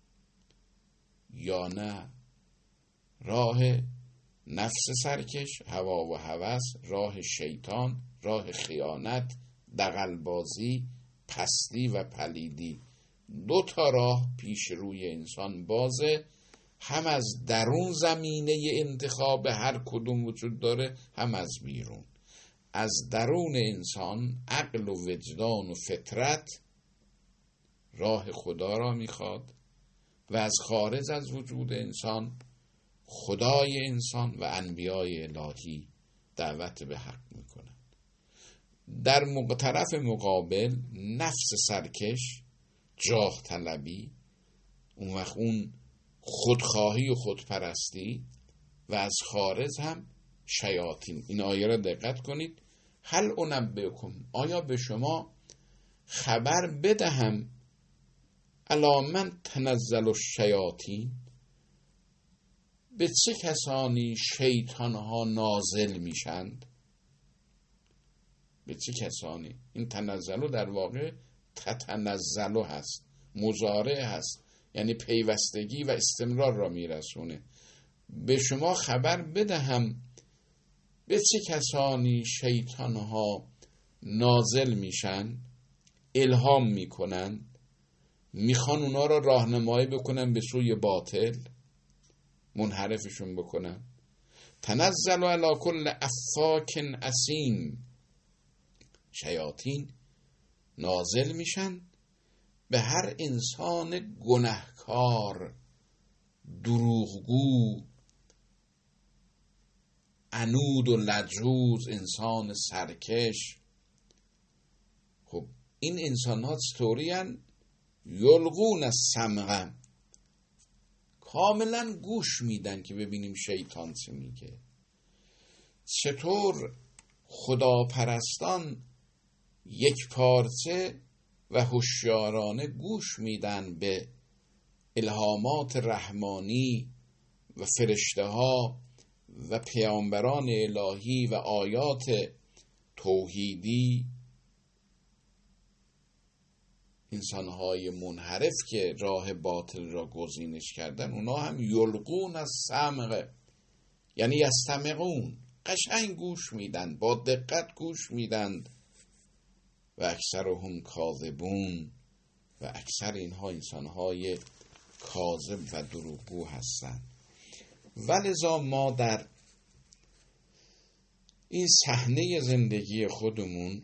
یا نه راه نفس سرکش، هوا و هوس، راه شیطان، راه خیانت، دغلبازی، پستی و پلیدی. دو تا راه پیش روی انسان بازه، هم از درون زمینه انتخاب هر کدوم وجود داره، هم از بیرون. از درون انسان عقل و وجدان و فطرت راه خدا را میخواد و از خارج از وجود انسان خدای انسان و انبیای الهی دعوت به حق میکنن. در طرف مقابل نفس سرکش، جاه طلبی، اون وقت اون خودخواهی و خودپرستی و از خارج هم شیاطین. این آیه را دقت کنید. هل انبئکم، آیا به شما خبر بدهم الی من تنزل الشیاطین، به چه کسانی شیطان ها نازل میشند؟ به چه کسانی؟ این تنزلو در واقع تتنزلو هست، مضارع هست، یعنی پیوستگی و استمرار را میرسونه. به شما خبر بدهم به چه کسانی شیطان ها نازل میشن، الهام میکنن، میخوان اونا را راهنمایی بکنن به سوی باطل، منحرفشون بکنن. تنزل علی کل افاک اثیم، شیاطین نازل میشن به هر انسان گناهکار، دروغگو، عنود و لجوز، انسان سرکش. خب این انسان ها چطوری هن؟ یلقون السمع، کاملا گوش میدن که ببینیم شیطان چه میگه. چطور خداپرستان یک پارچه و هوشیارانه گوش میدن به الهامات رحمانی و فرشته ها و پیامبران الهی و آیات توحیدی، انسانهای منحرف که راه باطل را گزینش کردن، اونا هم یلقون السمع، یعنی یستمعون، قشنگ گوش میدن، با دقت گوش میدن. و اکثرهم کاذبون، و اکثر اینها انسانهای کاذب و دروغگو هستند. ولذا ما در این صحنه زندگی خودمون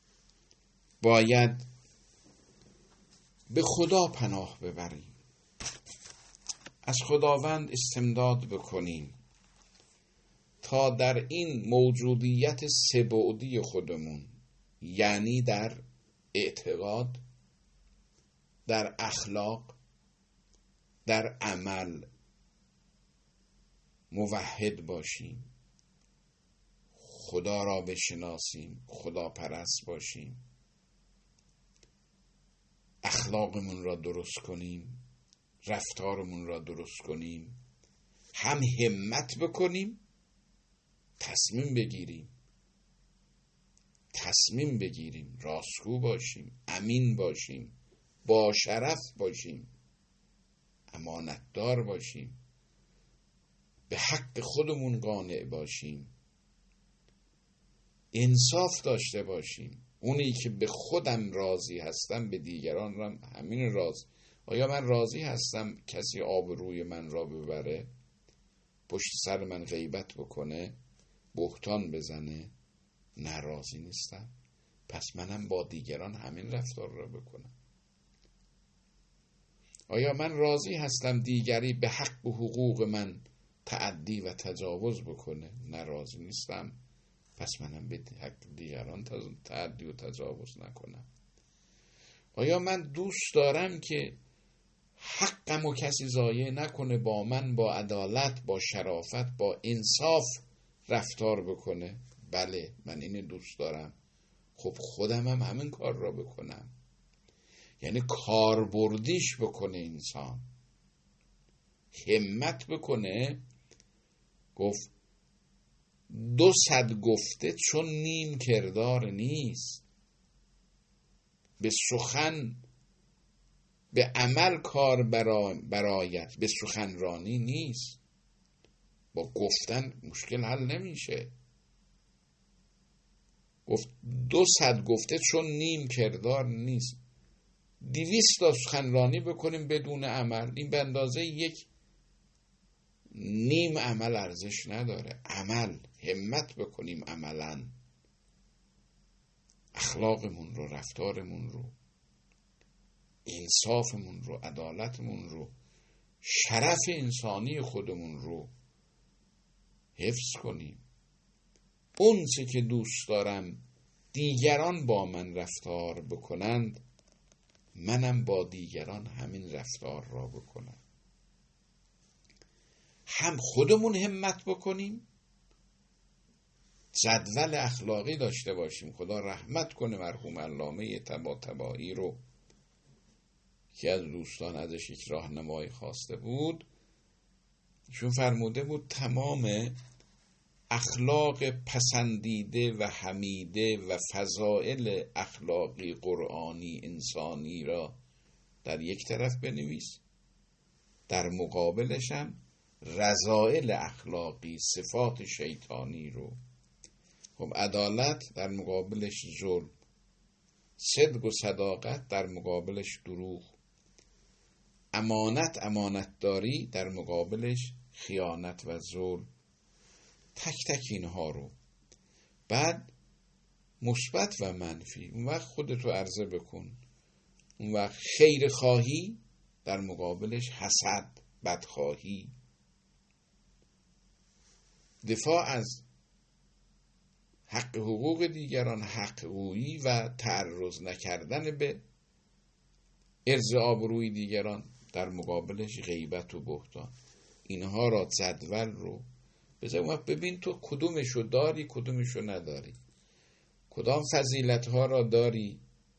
باید به خدا پناه ببریم، از خداوند استمداد بکنیم تا در این موجودیت سه‌بعدی خودمون، یعنی در اعتقاد، در اخلاق، در عمل موحد باشیم، خدا را بشناسیم، خدا پرست باشیم، اخلاقمون را درست کنیم، رفتارمون را درست کنیم، هم همت بکنیم، تصمیم بگیریم تصمیم بگیریم راستگو باشیم، امین باشیم، با شرف باشیم، امانتدار باشیم، به حق خودمون قانع باشیم، انصاف داشته باشیم. اونی که به خودم راضی هستم به دیگران هم همین راز. آیا من راضی هستم کسی آبروی من را ببره، پشت سر من غیبت بکنه، بهتان بزنه؟ نه، راضی نیستم. پس منم با دیگران همین رفتار را بکنم. آیا من راضی هستم دیگری به حق و حقوق من تعدی و تجاوز بکنه؟ نه، راضی نیستم. پس منم به حق دیگران تعدی و تجاوز نکنم. آیا من دوست دارم که حقم و کسی ضایع نکنه، با من با عدالت، با شرافت، با انصاف رفتار بکنه؟ بله، من اینو دوست دارم. خب خودم هم همین کار را بکنم. یعنی کاربردیش بکنه انسان، همت بکنه. گفت دو صد گفته چون نیم کردار نیست. به سخن به عمل کار برایت، به سخنرانی نیست. با گفتن مشکل حل نمیشه. گفت دو صد گفته چون نیم کردار نیست. دویست تا سخنرانی بکنیم بدون عمل، این به اندازه یک نیم عمل ارزش نداره. عمل، همت بکنیم عملا، اخلاقمون رو، رفتارمون رو، انصافمون رو، عدالتمون رو، شرف انسانی خودمون رو حفظ کنیم. اون چه که دوست دارم دیگران با من رفتار بکنند، منم با دیگران همین رفتار را بکنم. هم خودمون همت بکنیم، جدول اخلاقی داشته باشیم. خدا رحمت کنه مرحوم علامه طباطبایی رو که از دوستان ازش یک راهنمایی خواسته بود. چون فرموده بود تمام اخلاق پسندیده و حمیده و فضائل اخلاقی قرآنی انسانی را در یک طرف بنویس، در مقابلش هم رذائل اخلاقی، صفات شیطانی رو. خب عدالت در مقابلش ظلم، صدق و صداقت در مقابلش دروغ، امانت امانتداری در مقابلش خیانت و ظلم. تک تک اینها رو، بعد مثبت و منفی، اون وقت خودتو عرضه بکن. اون وقت خیر خواهی در مقابلش حسد، بدخواهی، دفاع از حق حقوق دیگران، حق گویی و تعرض نکردن به عرض آبروی دیگران، در مقابلش غیبت و بهتان. اینها را جدول رو بذار، ببین تو کدومشو داری کدومشو نداری، کدام فضیلت ها را داری.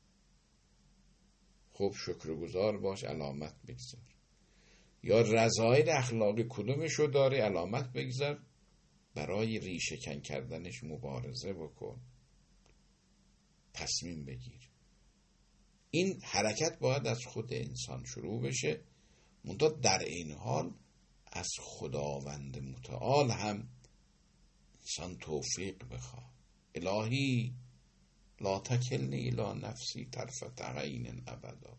خب شکرگزار باش، علامت بگذار. یا رذائل اخلاقی کدومشو داری، علامت بگذار. برای ریشه کن کردنش مبارزه بکن، تصمیم بگیر. این حرکت باید از خود انسان شروع بشه، منتها در این حال از خداوند متعال هم انسان توفیق بخواد. الهی لا تکلنی الی نفسی طرفة عین ابدا.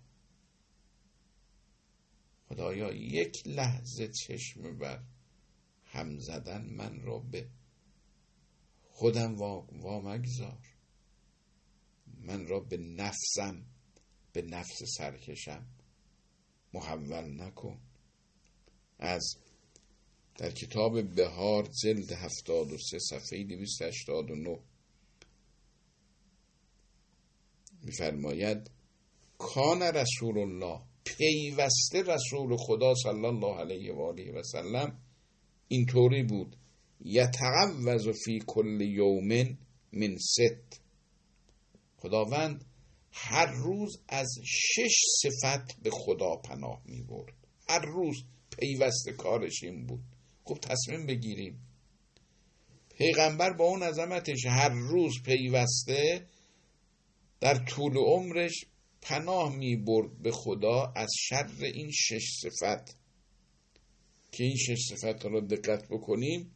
خدایا یک لحظه چشم بر هم زدن من را به خودم وامگذار، من را به نفسم، به نفس سرکشم محول نکن. از در کتاب بهار جلد هفتاد و سه صفحه دویست و هشتاد و نه می‌فرماید کان رسول الله، پیوسته رسول خدا صلی الله علیه و آله و سلم اینطوری بود، یتعوذ فی کل یوم من ست. خداوند هر روز از شش صفت به خدا پناه می برد. هر روز پیوسته کارش این بود. خب تصمیم بگیریم. پیغمبر با اون عظمتش هر روز پیوسته در طول عمرش پناه می برد به خدا از شر این شش صفت، که این شش صفت رو دقت بکنیم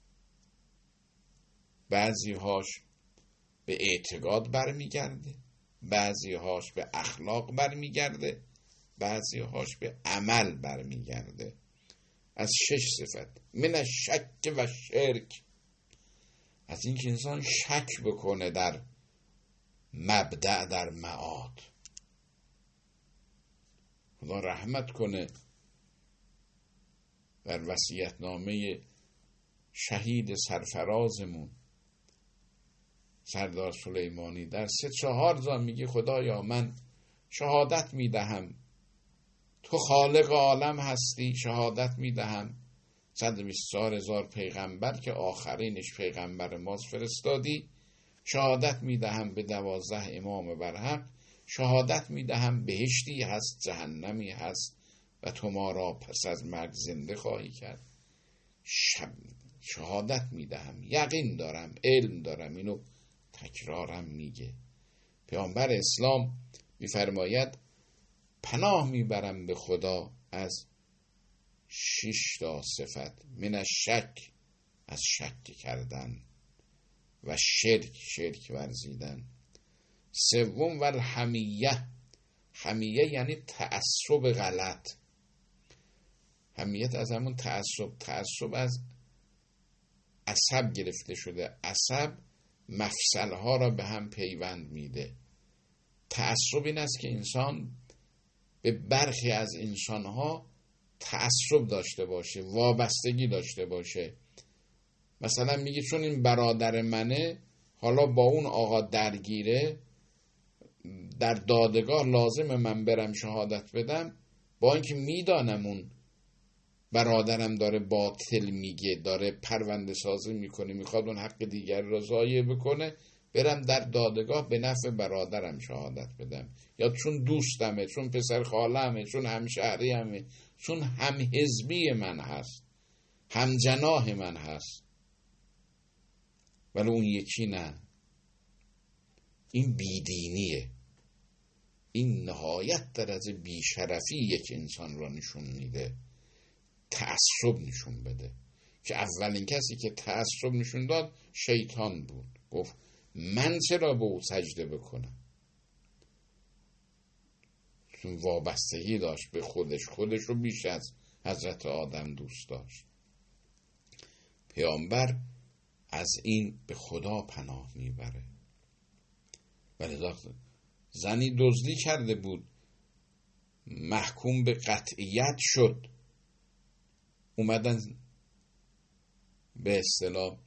بعضی هاش به اعتقاد برمیگرده، بعضی هاش به اخلاق برمیگرده، بعضی هاش به عمل برمیگرده. از شش صفت: من الشک و شرک، از این که انسان شک بکنه در مبدأ، در معاد. خدا رحمت کنه در وصیت‌نامه شهید سرفرازمون سردار سلیمانی در سه چهار جا میگه خدایا من شهادت میدهم تو خالق عالم هستی، شهادت میدهم صد و بیست و چهار هزار پیغمبر که آخرینش پیغمبر ماست فرستادی، شهادت میدهم به دوازده امام برحق، شهادت میدهم بهشتی هست جهنمی هست و تو ما را پس از مرگ زنده خواهی کرد. شب شهادت میدهم، یقین دارم، علم دارم، اینو تکرارم میگه. پیامبر اسلام میفرماید پناه میبرم به خدا از شش تا صفت: من الشک، از شک کردن، و شرک، شرک ورزیدن. سوم و الحمیه، حمیه یعنی تعصب غلط. حمیت از همون تعصب، تعصب از عصب گرفته شده، عصب مفصلها را به هم پیوند میده. تعصب این است که انسان به برخی از انسانها تعصب داشته باشه، وابستگی داشته باشه. مثلا میگه چون این برادر منه، حالا با اون آقا درگیره، در دادگاه لازم من برم شهادت بدم، با اینکه میدانم اون برادرم داره باطل میگه، داره پرونده سازی میکنه، میخواد اون حق دیگر را ضایع بکنه، برم در دادگاه به نفع برادرم شهادت بدم، یا چون دوستمه، چون پسر خالمه، چون همشهریمه، چون هم حزبی من هست، هم جناح من هست. ولی اون یکی نه. این بیدینیه. این نهایت درجه بیشرفی یک انسان را نشون میده. تعصب نشون بده، که اولین کسی که تعصب نشون داد شیطان بود. گفت من چرا به او سجده بکنم؟ چون وابستگی داشت به خودش، خودش رو بیش از حضرت آدم دوست داشت. پیامبر از این به خدا پناه میبره. ولی زنی دزدی کرده بود، محکوم به قطعیت شد، اومدن به اصطلاح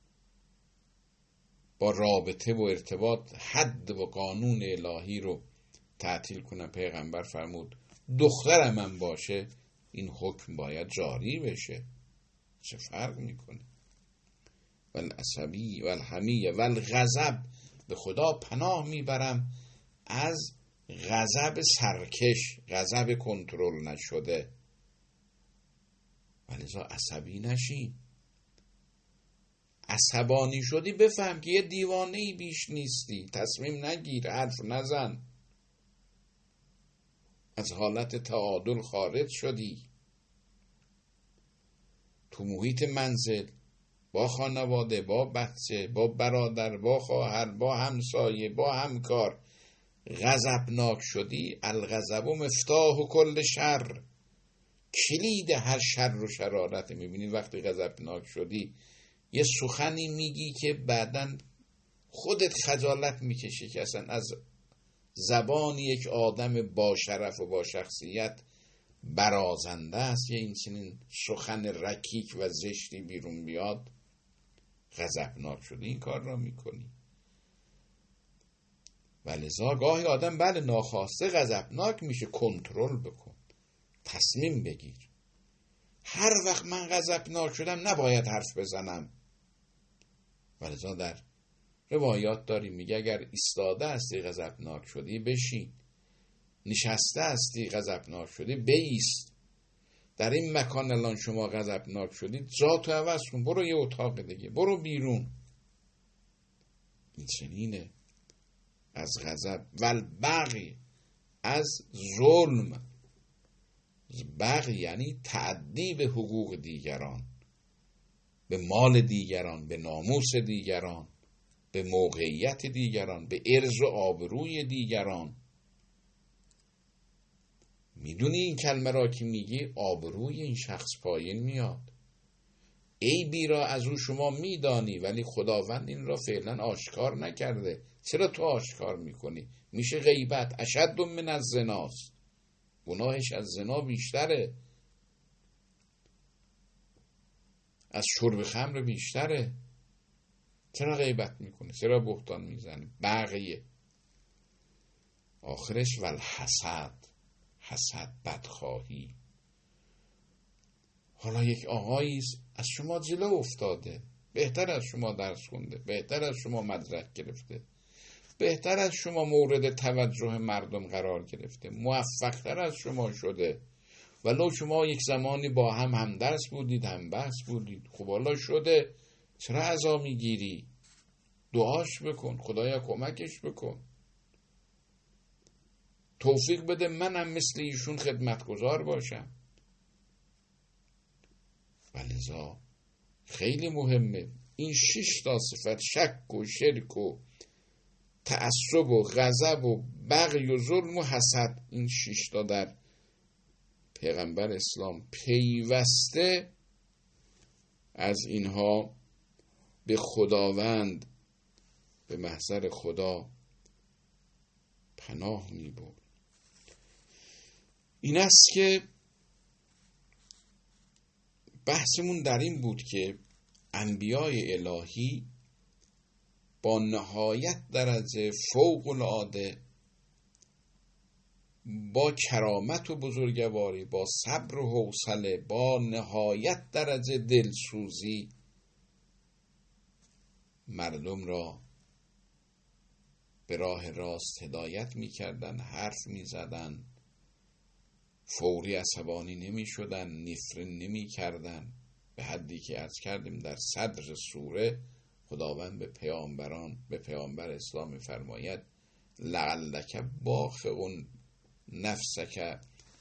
با رابطه و ارتباط حد و قانون الهی رو تعطیل کنن. پیغمبر فرمود دختر من باشه این حکم باید جاری بشه. چه فرق میکنه؟ والعصبی والحمیه والغضب، به خدا پناه میبرم از غضب سرکش، غضب کنترل نشده. ولذا عصبی نشی. عصبانی شدی بفهم که یه دیوانه‌ای بیش نیستی، تصمیم نگیر، حرف نزن، از حالت تعادل خارج شدی. تو محیط منزل با خانواده، با بچه، با برادر، با خواهر، با همسایه، با همکار غضبناک شدی، الغضب مفتاح کل شر، کلید هر شر و شرارت. میبینی وقتی غضبناک شدی یه سخنی میگی که بعداً خودت خجالت میکشی که اصلا از زبان یک آدم با شرف و با شخصیت برازنده است یه این چنین سخن رکیک و زشتی بیرون بیاد. غضبناک شدی این کار را میکنی. ولذا گاهی آدم بله ناخواسته غضبناک میشه، کنترل بکن، تصمیم بگیر. هر وقت من غضبناک شدم نباید حرف بزنم. ولذا در روایات داریم میگه اگر ایستاده هستی غضبناک شدی بشین، نشسته هستی غضبناک شدی بایست، در این مکان الان شما غضبناک شدید، ذاتو عوض کن، برو یه اتاق دیگه، برو بیرون. این چنینه از غضب. والبغی، از ظلم. بغی یعنی تعدی به حقوق دیگران، به مال دیگران، به ناموس دیگران، به موقعیت دیگران، به عرض و آبروی دیگران. میدونی این کلمه را که میگی آبروی این شخص پایین میاد. عیبی را از او شما میدانی ولی خداوند این را فعلا آشکار نکرده، چرا تو آشکار میکنی؟ میشه غیبت. اشد من الزناست، گناهش از زنا بیشتره، از شرب خمر بیشتره. چرا غیبت میکنی؟ چرا بهتان میزنی؟ بقیه آخرش والحسد، حسد، بدخواهی. حالا یک آقایی از شما جلو افتاده، بهتر از شما درس خونده، بهتر از شما مدرک گرفته، بهتر از شما مورد توجه مردم قرار گرفته، موفقتر از شما شده، ولو شما یک زمانی با هم هم درس بودید، هم بحث بودید. خب حالا شده، چرا عزا میگیری؟ دعاش بکن، خدایا کمکش بکن، توفیق بده منم مثل ایشون خدمتگزار باشم. ولذا خیلی مهمه این شش تا صفت، شک و شرک و تعصب و غضب و بغی و ظلم و حسد، این شش تا در پیغمبر اسلام پیوسته از اینها به خداوند، به محضر خدا پناه می برد. این است که بحثمون در این بود که انبیای الهی با نهایت درجه فوق العاده، با کرامت و بزرگواری، با صبر و حوصله، با نهایت درجه دلسوزی مردم را به راه راست هدایت می کردن، حرف می زدن، فوری عصبانی نمی شدن، نفرین نمی کردن. به حدی که عرض کردیم در صدر سوره خداوند به پیامبران، به پیامبر اسلام فرماید لعلک باخع نفسک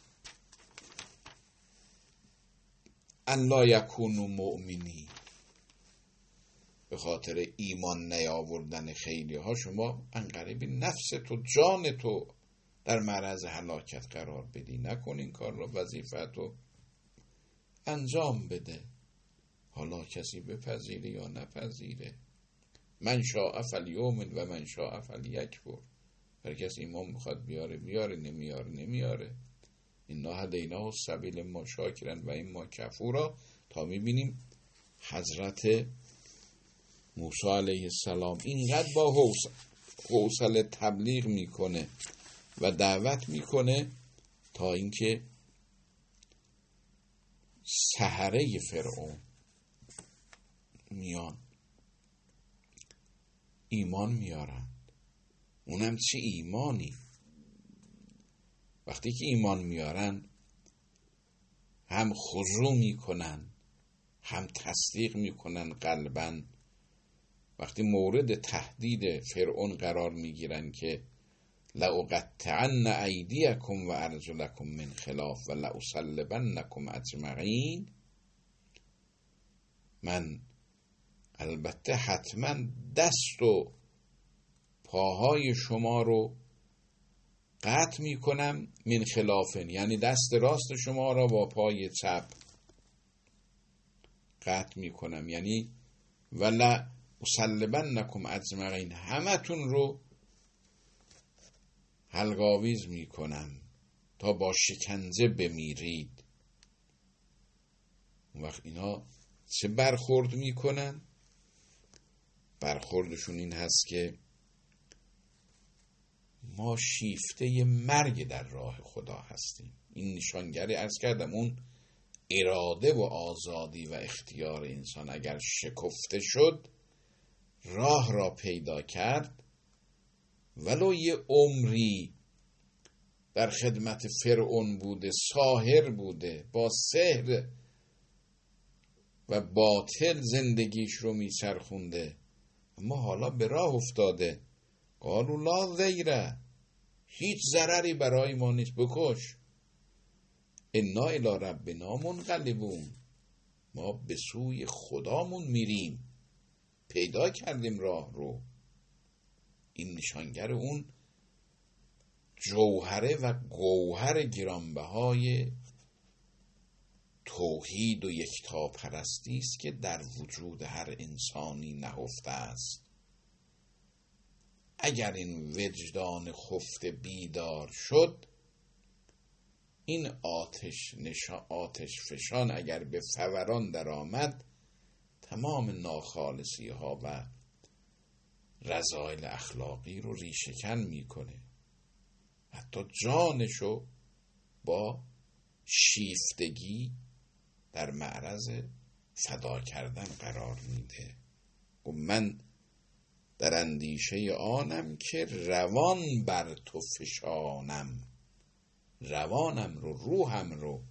ان لا یکونوا مؤمنین. به خاطر ایمان نیاوردن خیلی ها شما انقریب نفس تو، جان تو در معرض هلاکت قرار بدی. نکن این کار را، وظیفه‌تو انجام بده، حالا کسی بپذیره یا نپذیره. من شاء فلیؤمن و من شاء فلیکفر. هر کس ایمان میخواد بیاره بیاره، نمیاره نمیاره. انا هدیناه السبیل ما شاکرا و اما کفورا. تا میبینیم حضرت موسی علیه السلام اینقدر با حوصله تبلیغ میکنه و دعوت میکنه تا اینکه سحره فرعون میان ایمان میارن. اونم چه ایمانی؟ وقتی که ایمان میارن هم خضوع میکنن، هم تصدیق میکنن قلباً. وقتی مورد تهدید فرعون قرار میگیرن که لأقطعن ایدیکم و ارجلکم من خلاف و لأصلبنکم اجمعین، من البته حتما دست و پاهای شما رو قطع میکنم، من خلافن یعنی دست راست شما را با پای چپ قطع میکنم، یعنی ولا اصلبنکم اجمعین، همتون رو حلقاویز میکنم تا با شکنجه بمیرید. اون وقت اینا چه برخورد میکنن؟ برخوردشون این هست که ما شیفته مرگ در راه خدا هستیم. این نشانگری عرض کردم اون اراده و آزادی و اختیار انسان اگر شکفته شد، راه را پیدا کرد، ولو یه عمری در خدمت فرعون بوده، ساحر بوده، با سحر و باطل زندگیش رو میچرخونده، اما حالا به راه افتاده. قالوا لا ضیره، هیچ ضرری برای ما نیست، بکش. انا الی ربنا منقلبون، ما به سوی خدامون میریم، پیدا کردیم راه رو. این نشانگر اون جوهره و گوهر گرانبهای توحید و یکتاپرستی است که در وجود هر انسانی نهفته است. اگر این وجدان خفته بیدار شد، این آتش نشان آتش فشان اگر به فوران در آمد، تمام ناخالصی ها و رذایل اخلاقی رو ریشه‌کن میکنه، حتی جانشو با شیفتگی در معرض فدا کردن قرار میده. و من در اندیشه آنم که روان بر تو فشانم، روانم رو، روحم رو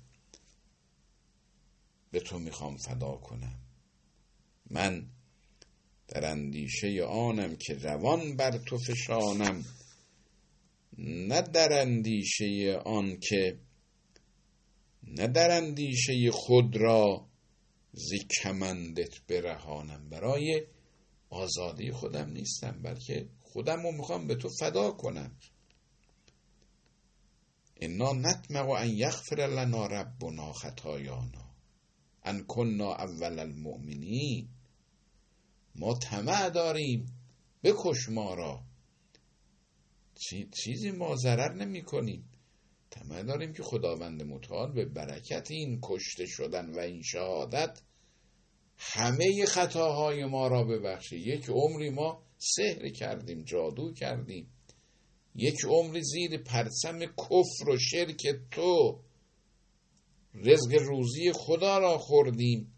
به تو میخوام فدا کنم. من در اندیشه آنم که روان بر تو فشانم، نه در اندیشه آن که نه در اندیشه خود را ز کمندت برهانم. برای آزادی خودم نیستم، بلکه خودم رو میخوام به تو فدا کنم. انا نطمع ان یغفر لنا ربنا خطایانا ان کنا اول المؤمنین. ما طمع داریم بکش ما را، چیزی ما ضرر نمی کنیم. طمع داریم که خداوند متعال به برکت این کشته شدن و این شهادت همه خطاهای ما را ببخشه. یک عمری ما سحر کردیم، جادو کردیم، یک عمری زیر پرچم کفر و شرک تو رزق روزی خدا را خوردیم،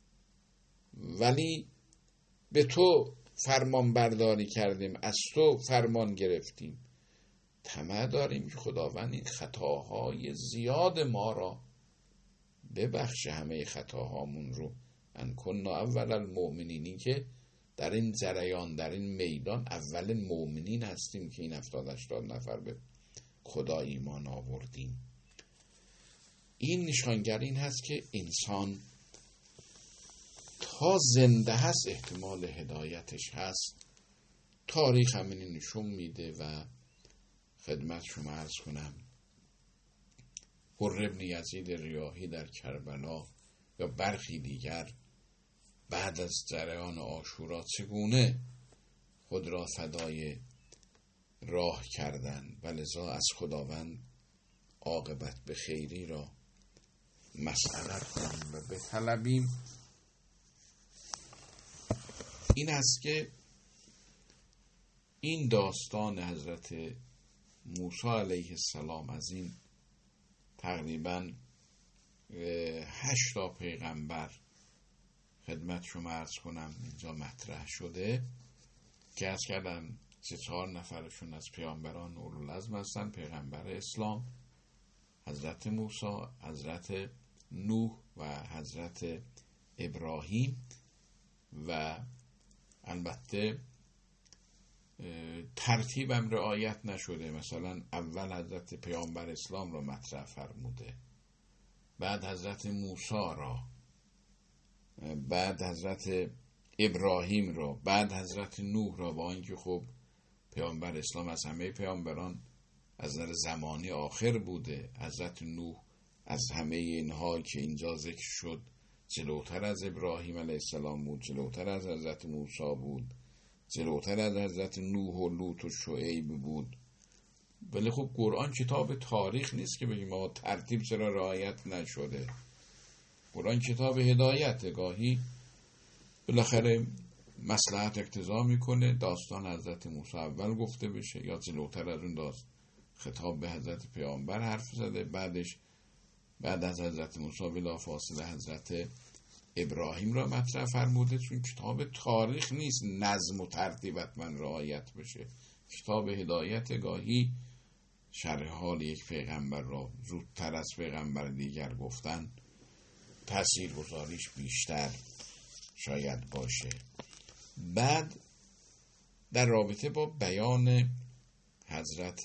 ولی به تو فرمان برداری کردیم، از تو فرمان گرفتیم. طمع داریم که خداوند این خطاهای زیاد ما را ببخشه، همه خطاهامون رو. ان کنا اول المؤمنینی، که در این جریان، در این میدان اول مؤمنین هستیم که این هفتاد هشتاد نفر به خدا ایمان آوردیم. این نشانگر این هست که انسان تا زنده هست احتمال هدایتش هست. تاریخ همین نشون میده و خدمت شما عرض کنم حر ابن یزید ریاحی در کربلا یا برخی دیگر بعد از جریان عاشورا چگونه خود را فدای راه کردن و لذا از خداوند عاقبت به خیری را مسئلت کنیم و بطلبیم. این است که این داستان حضرت موسی علیه السلام از این تقریبا هشتا پیغمبر خدمت شما عرض کنم اینجا مطرح شده که از کردم سه چهار نفرشون از پیامبران اولوالعزم هستن، پیغمبر اسلام، حضرت موسی، حضرت نوح و حضرت ابراهیم. و البته ترتیبم رعایت نشده، مثلا اول حضرت پیامبر اسلام را مطرح فرموده، بعد حضرت موسی را، بعد حضرت ابراهیم را، بعد حضرت نوح را، با اینکه خب پیامبر اسلام از همه پیامبران از نظر زمانی آخر بوده. حضرت نوح از همه اینها که اینجا ذکر شد جلوتر از ابراهیم علیه السلام بود، جلوتر از حضرت موسی بود، جلوتر از حضرت نوح و لوط و شعیب بود. ولی خب قرآن کتاب تاریخ نیست که بگیم ما ترتیب چرا رعایت نشده. قرآن کتاب هدایت، گاهی بالاخره مصلحت اقتضا میکنه داستان حضرت موسی اول گفته بشه یا جلوتر از اون داست خطاب به حضرت پیامبر حرف زده، بعدش بعد از حضرت موسی بلافاصله حضرت ابراهیم را مطرح فرموده. چون کتاب تاریخ نیست نظم و ترتیب حتما رعایت بشه، کتاب هدایت، گاهی شرح حال یک پیغمبر را زودتر از پیغمبر دیگر گفتن تأثیر گذاریش بیشتر شاید باشه. بعد در رابطه با بیان حضرت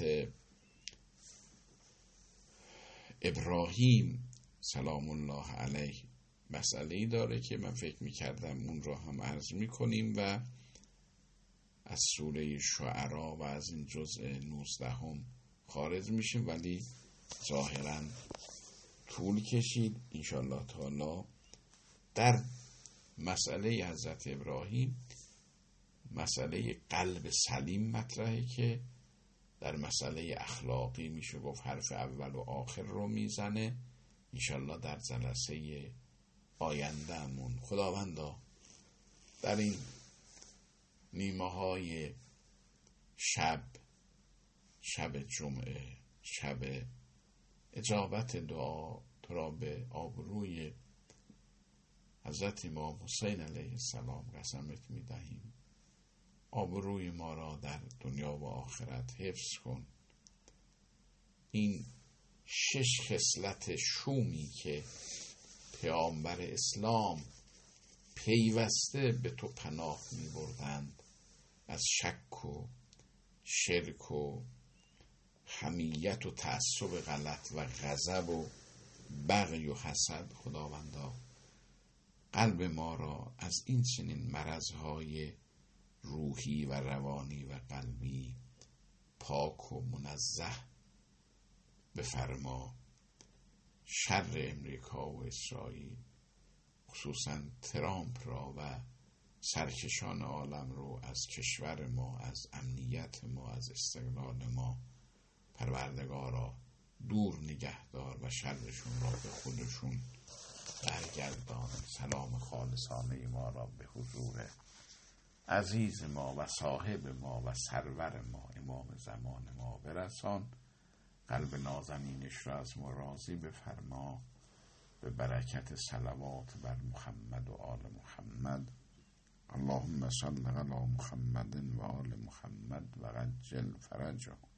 ابراهیم سلام الله علیه مسئله‌ای داره که من فکر میکردم اون را هم عرض میکنیم و از سوره شعرا و از این جزء نوزدهم خارج میشیم، ولی ظاهرا طول کشید. انشالله تعالی در مسئله حضرت ابراهیم مسئله قلب سلیم مطرحه که در مسئله اخلاقی میشه گفت حرف اول و آخر رو میزنه. انشالله در جلسه آیندهمون خداوندا در این نیمه های شب شب جمعه شب اجابت دعا تو را به آبروی حضرت امام حسین علیه السلام قسمت میدهیم. آبروی ما را در دنیا و آخرت حفظ کن. این شش خصلت شومی که پیامبر اسلام پیوسته به تو پناه می بردند، از شک و شرک و حمیت و تعصب غلط و غضب و بغی و حسد، خداوندا قلب ما را از این چنین مرضهای روحی و روانی و قلبی پاک و منزه بفرما. شر امریکا و اسرائیل خصوصا ترامپ را و سرکشان عالم رو از کشور ما، از امنیت ما، از استقلال ما پروردگارا دور نگهدار و شرشون را به خودشون برگردان. سلام خالصانه ما را به حضور عزیز ما و صاحب ما و سرور ما امام زمان ما برسان. قلب نازنینش را از ما راضی بفرما. به برکت صلوات بر محمد و آل محمد. اللهم صل علی محمد و آل محمد و عجل فرجهم.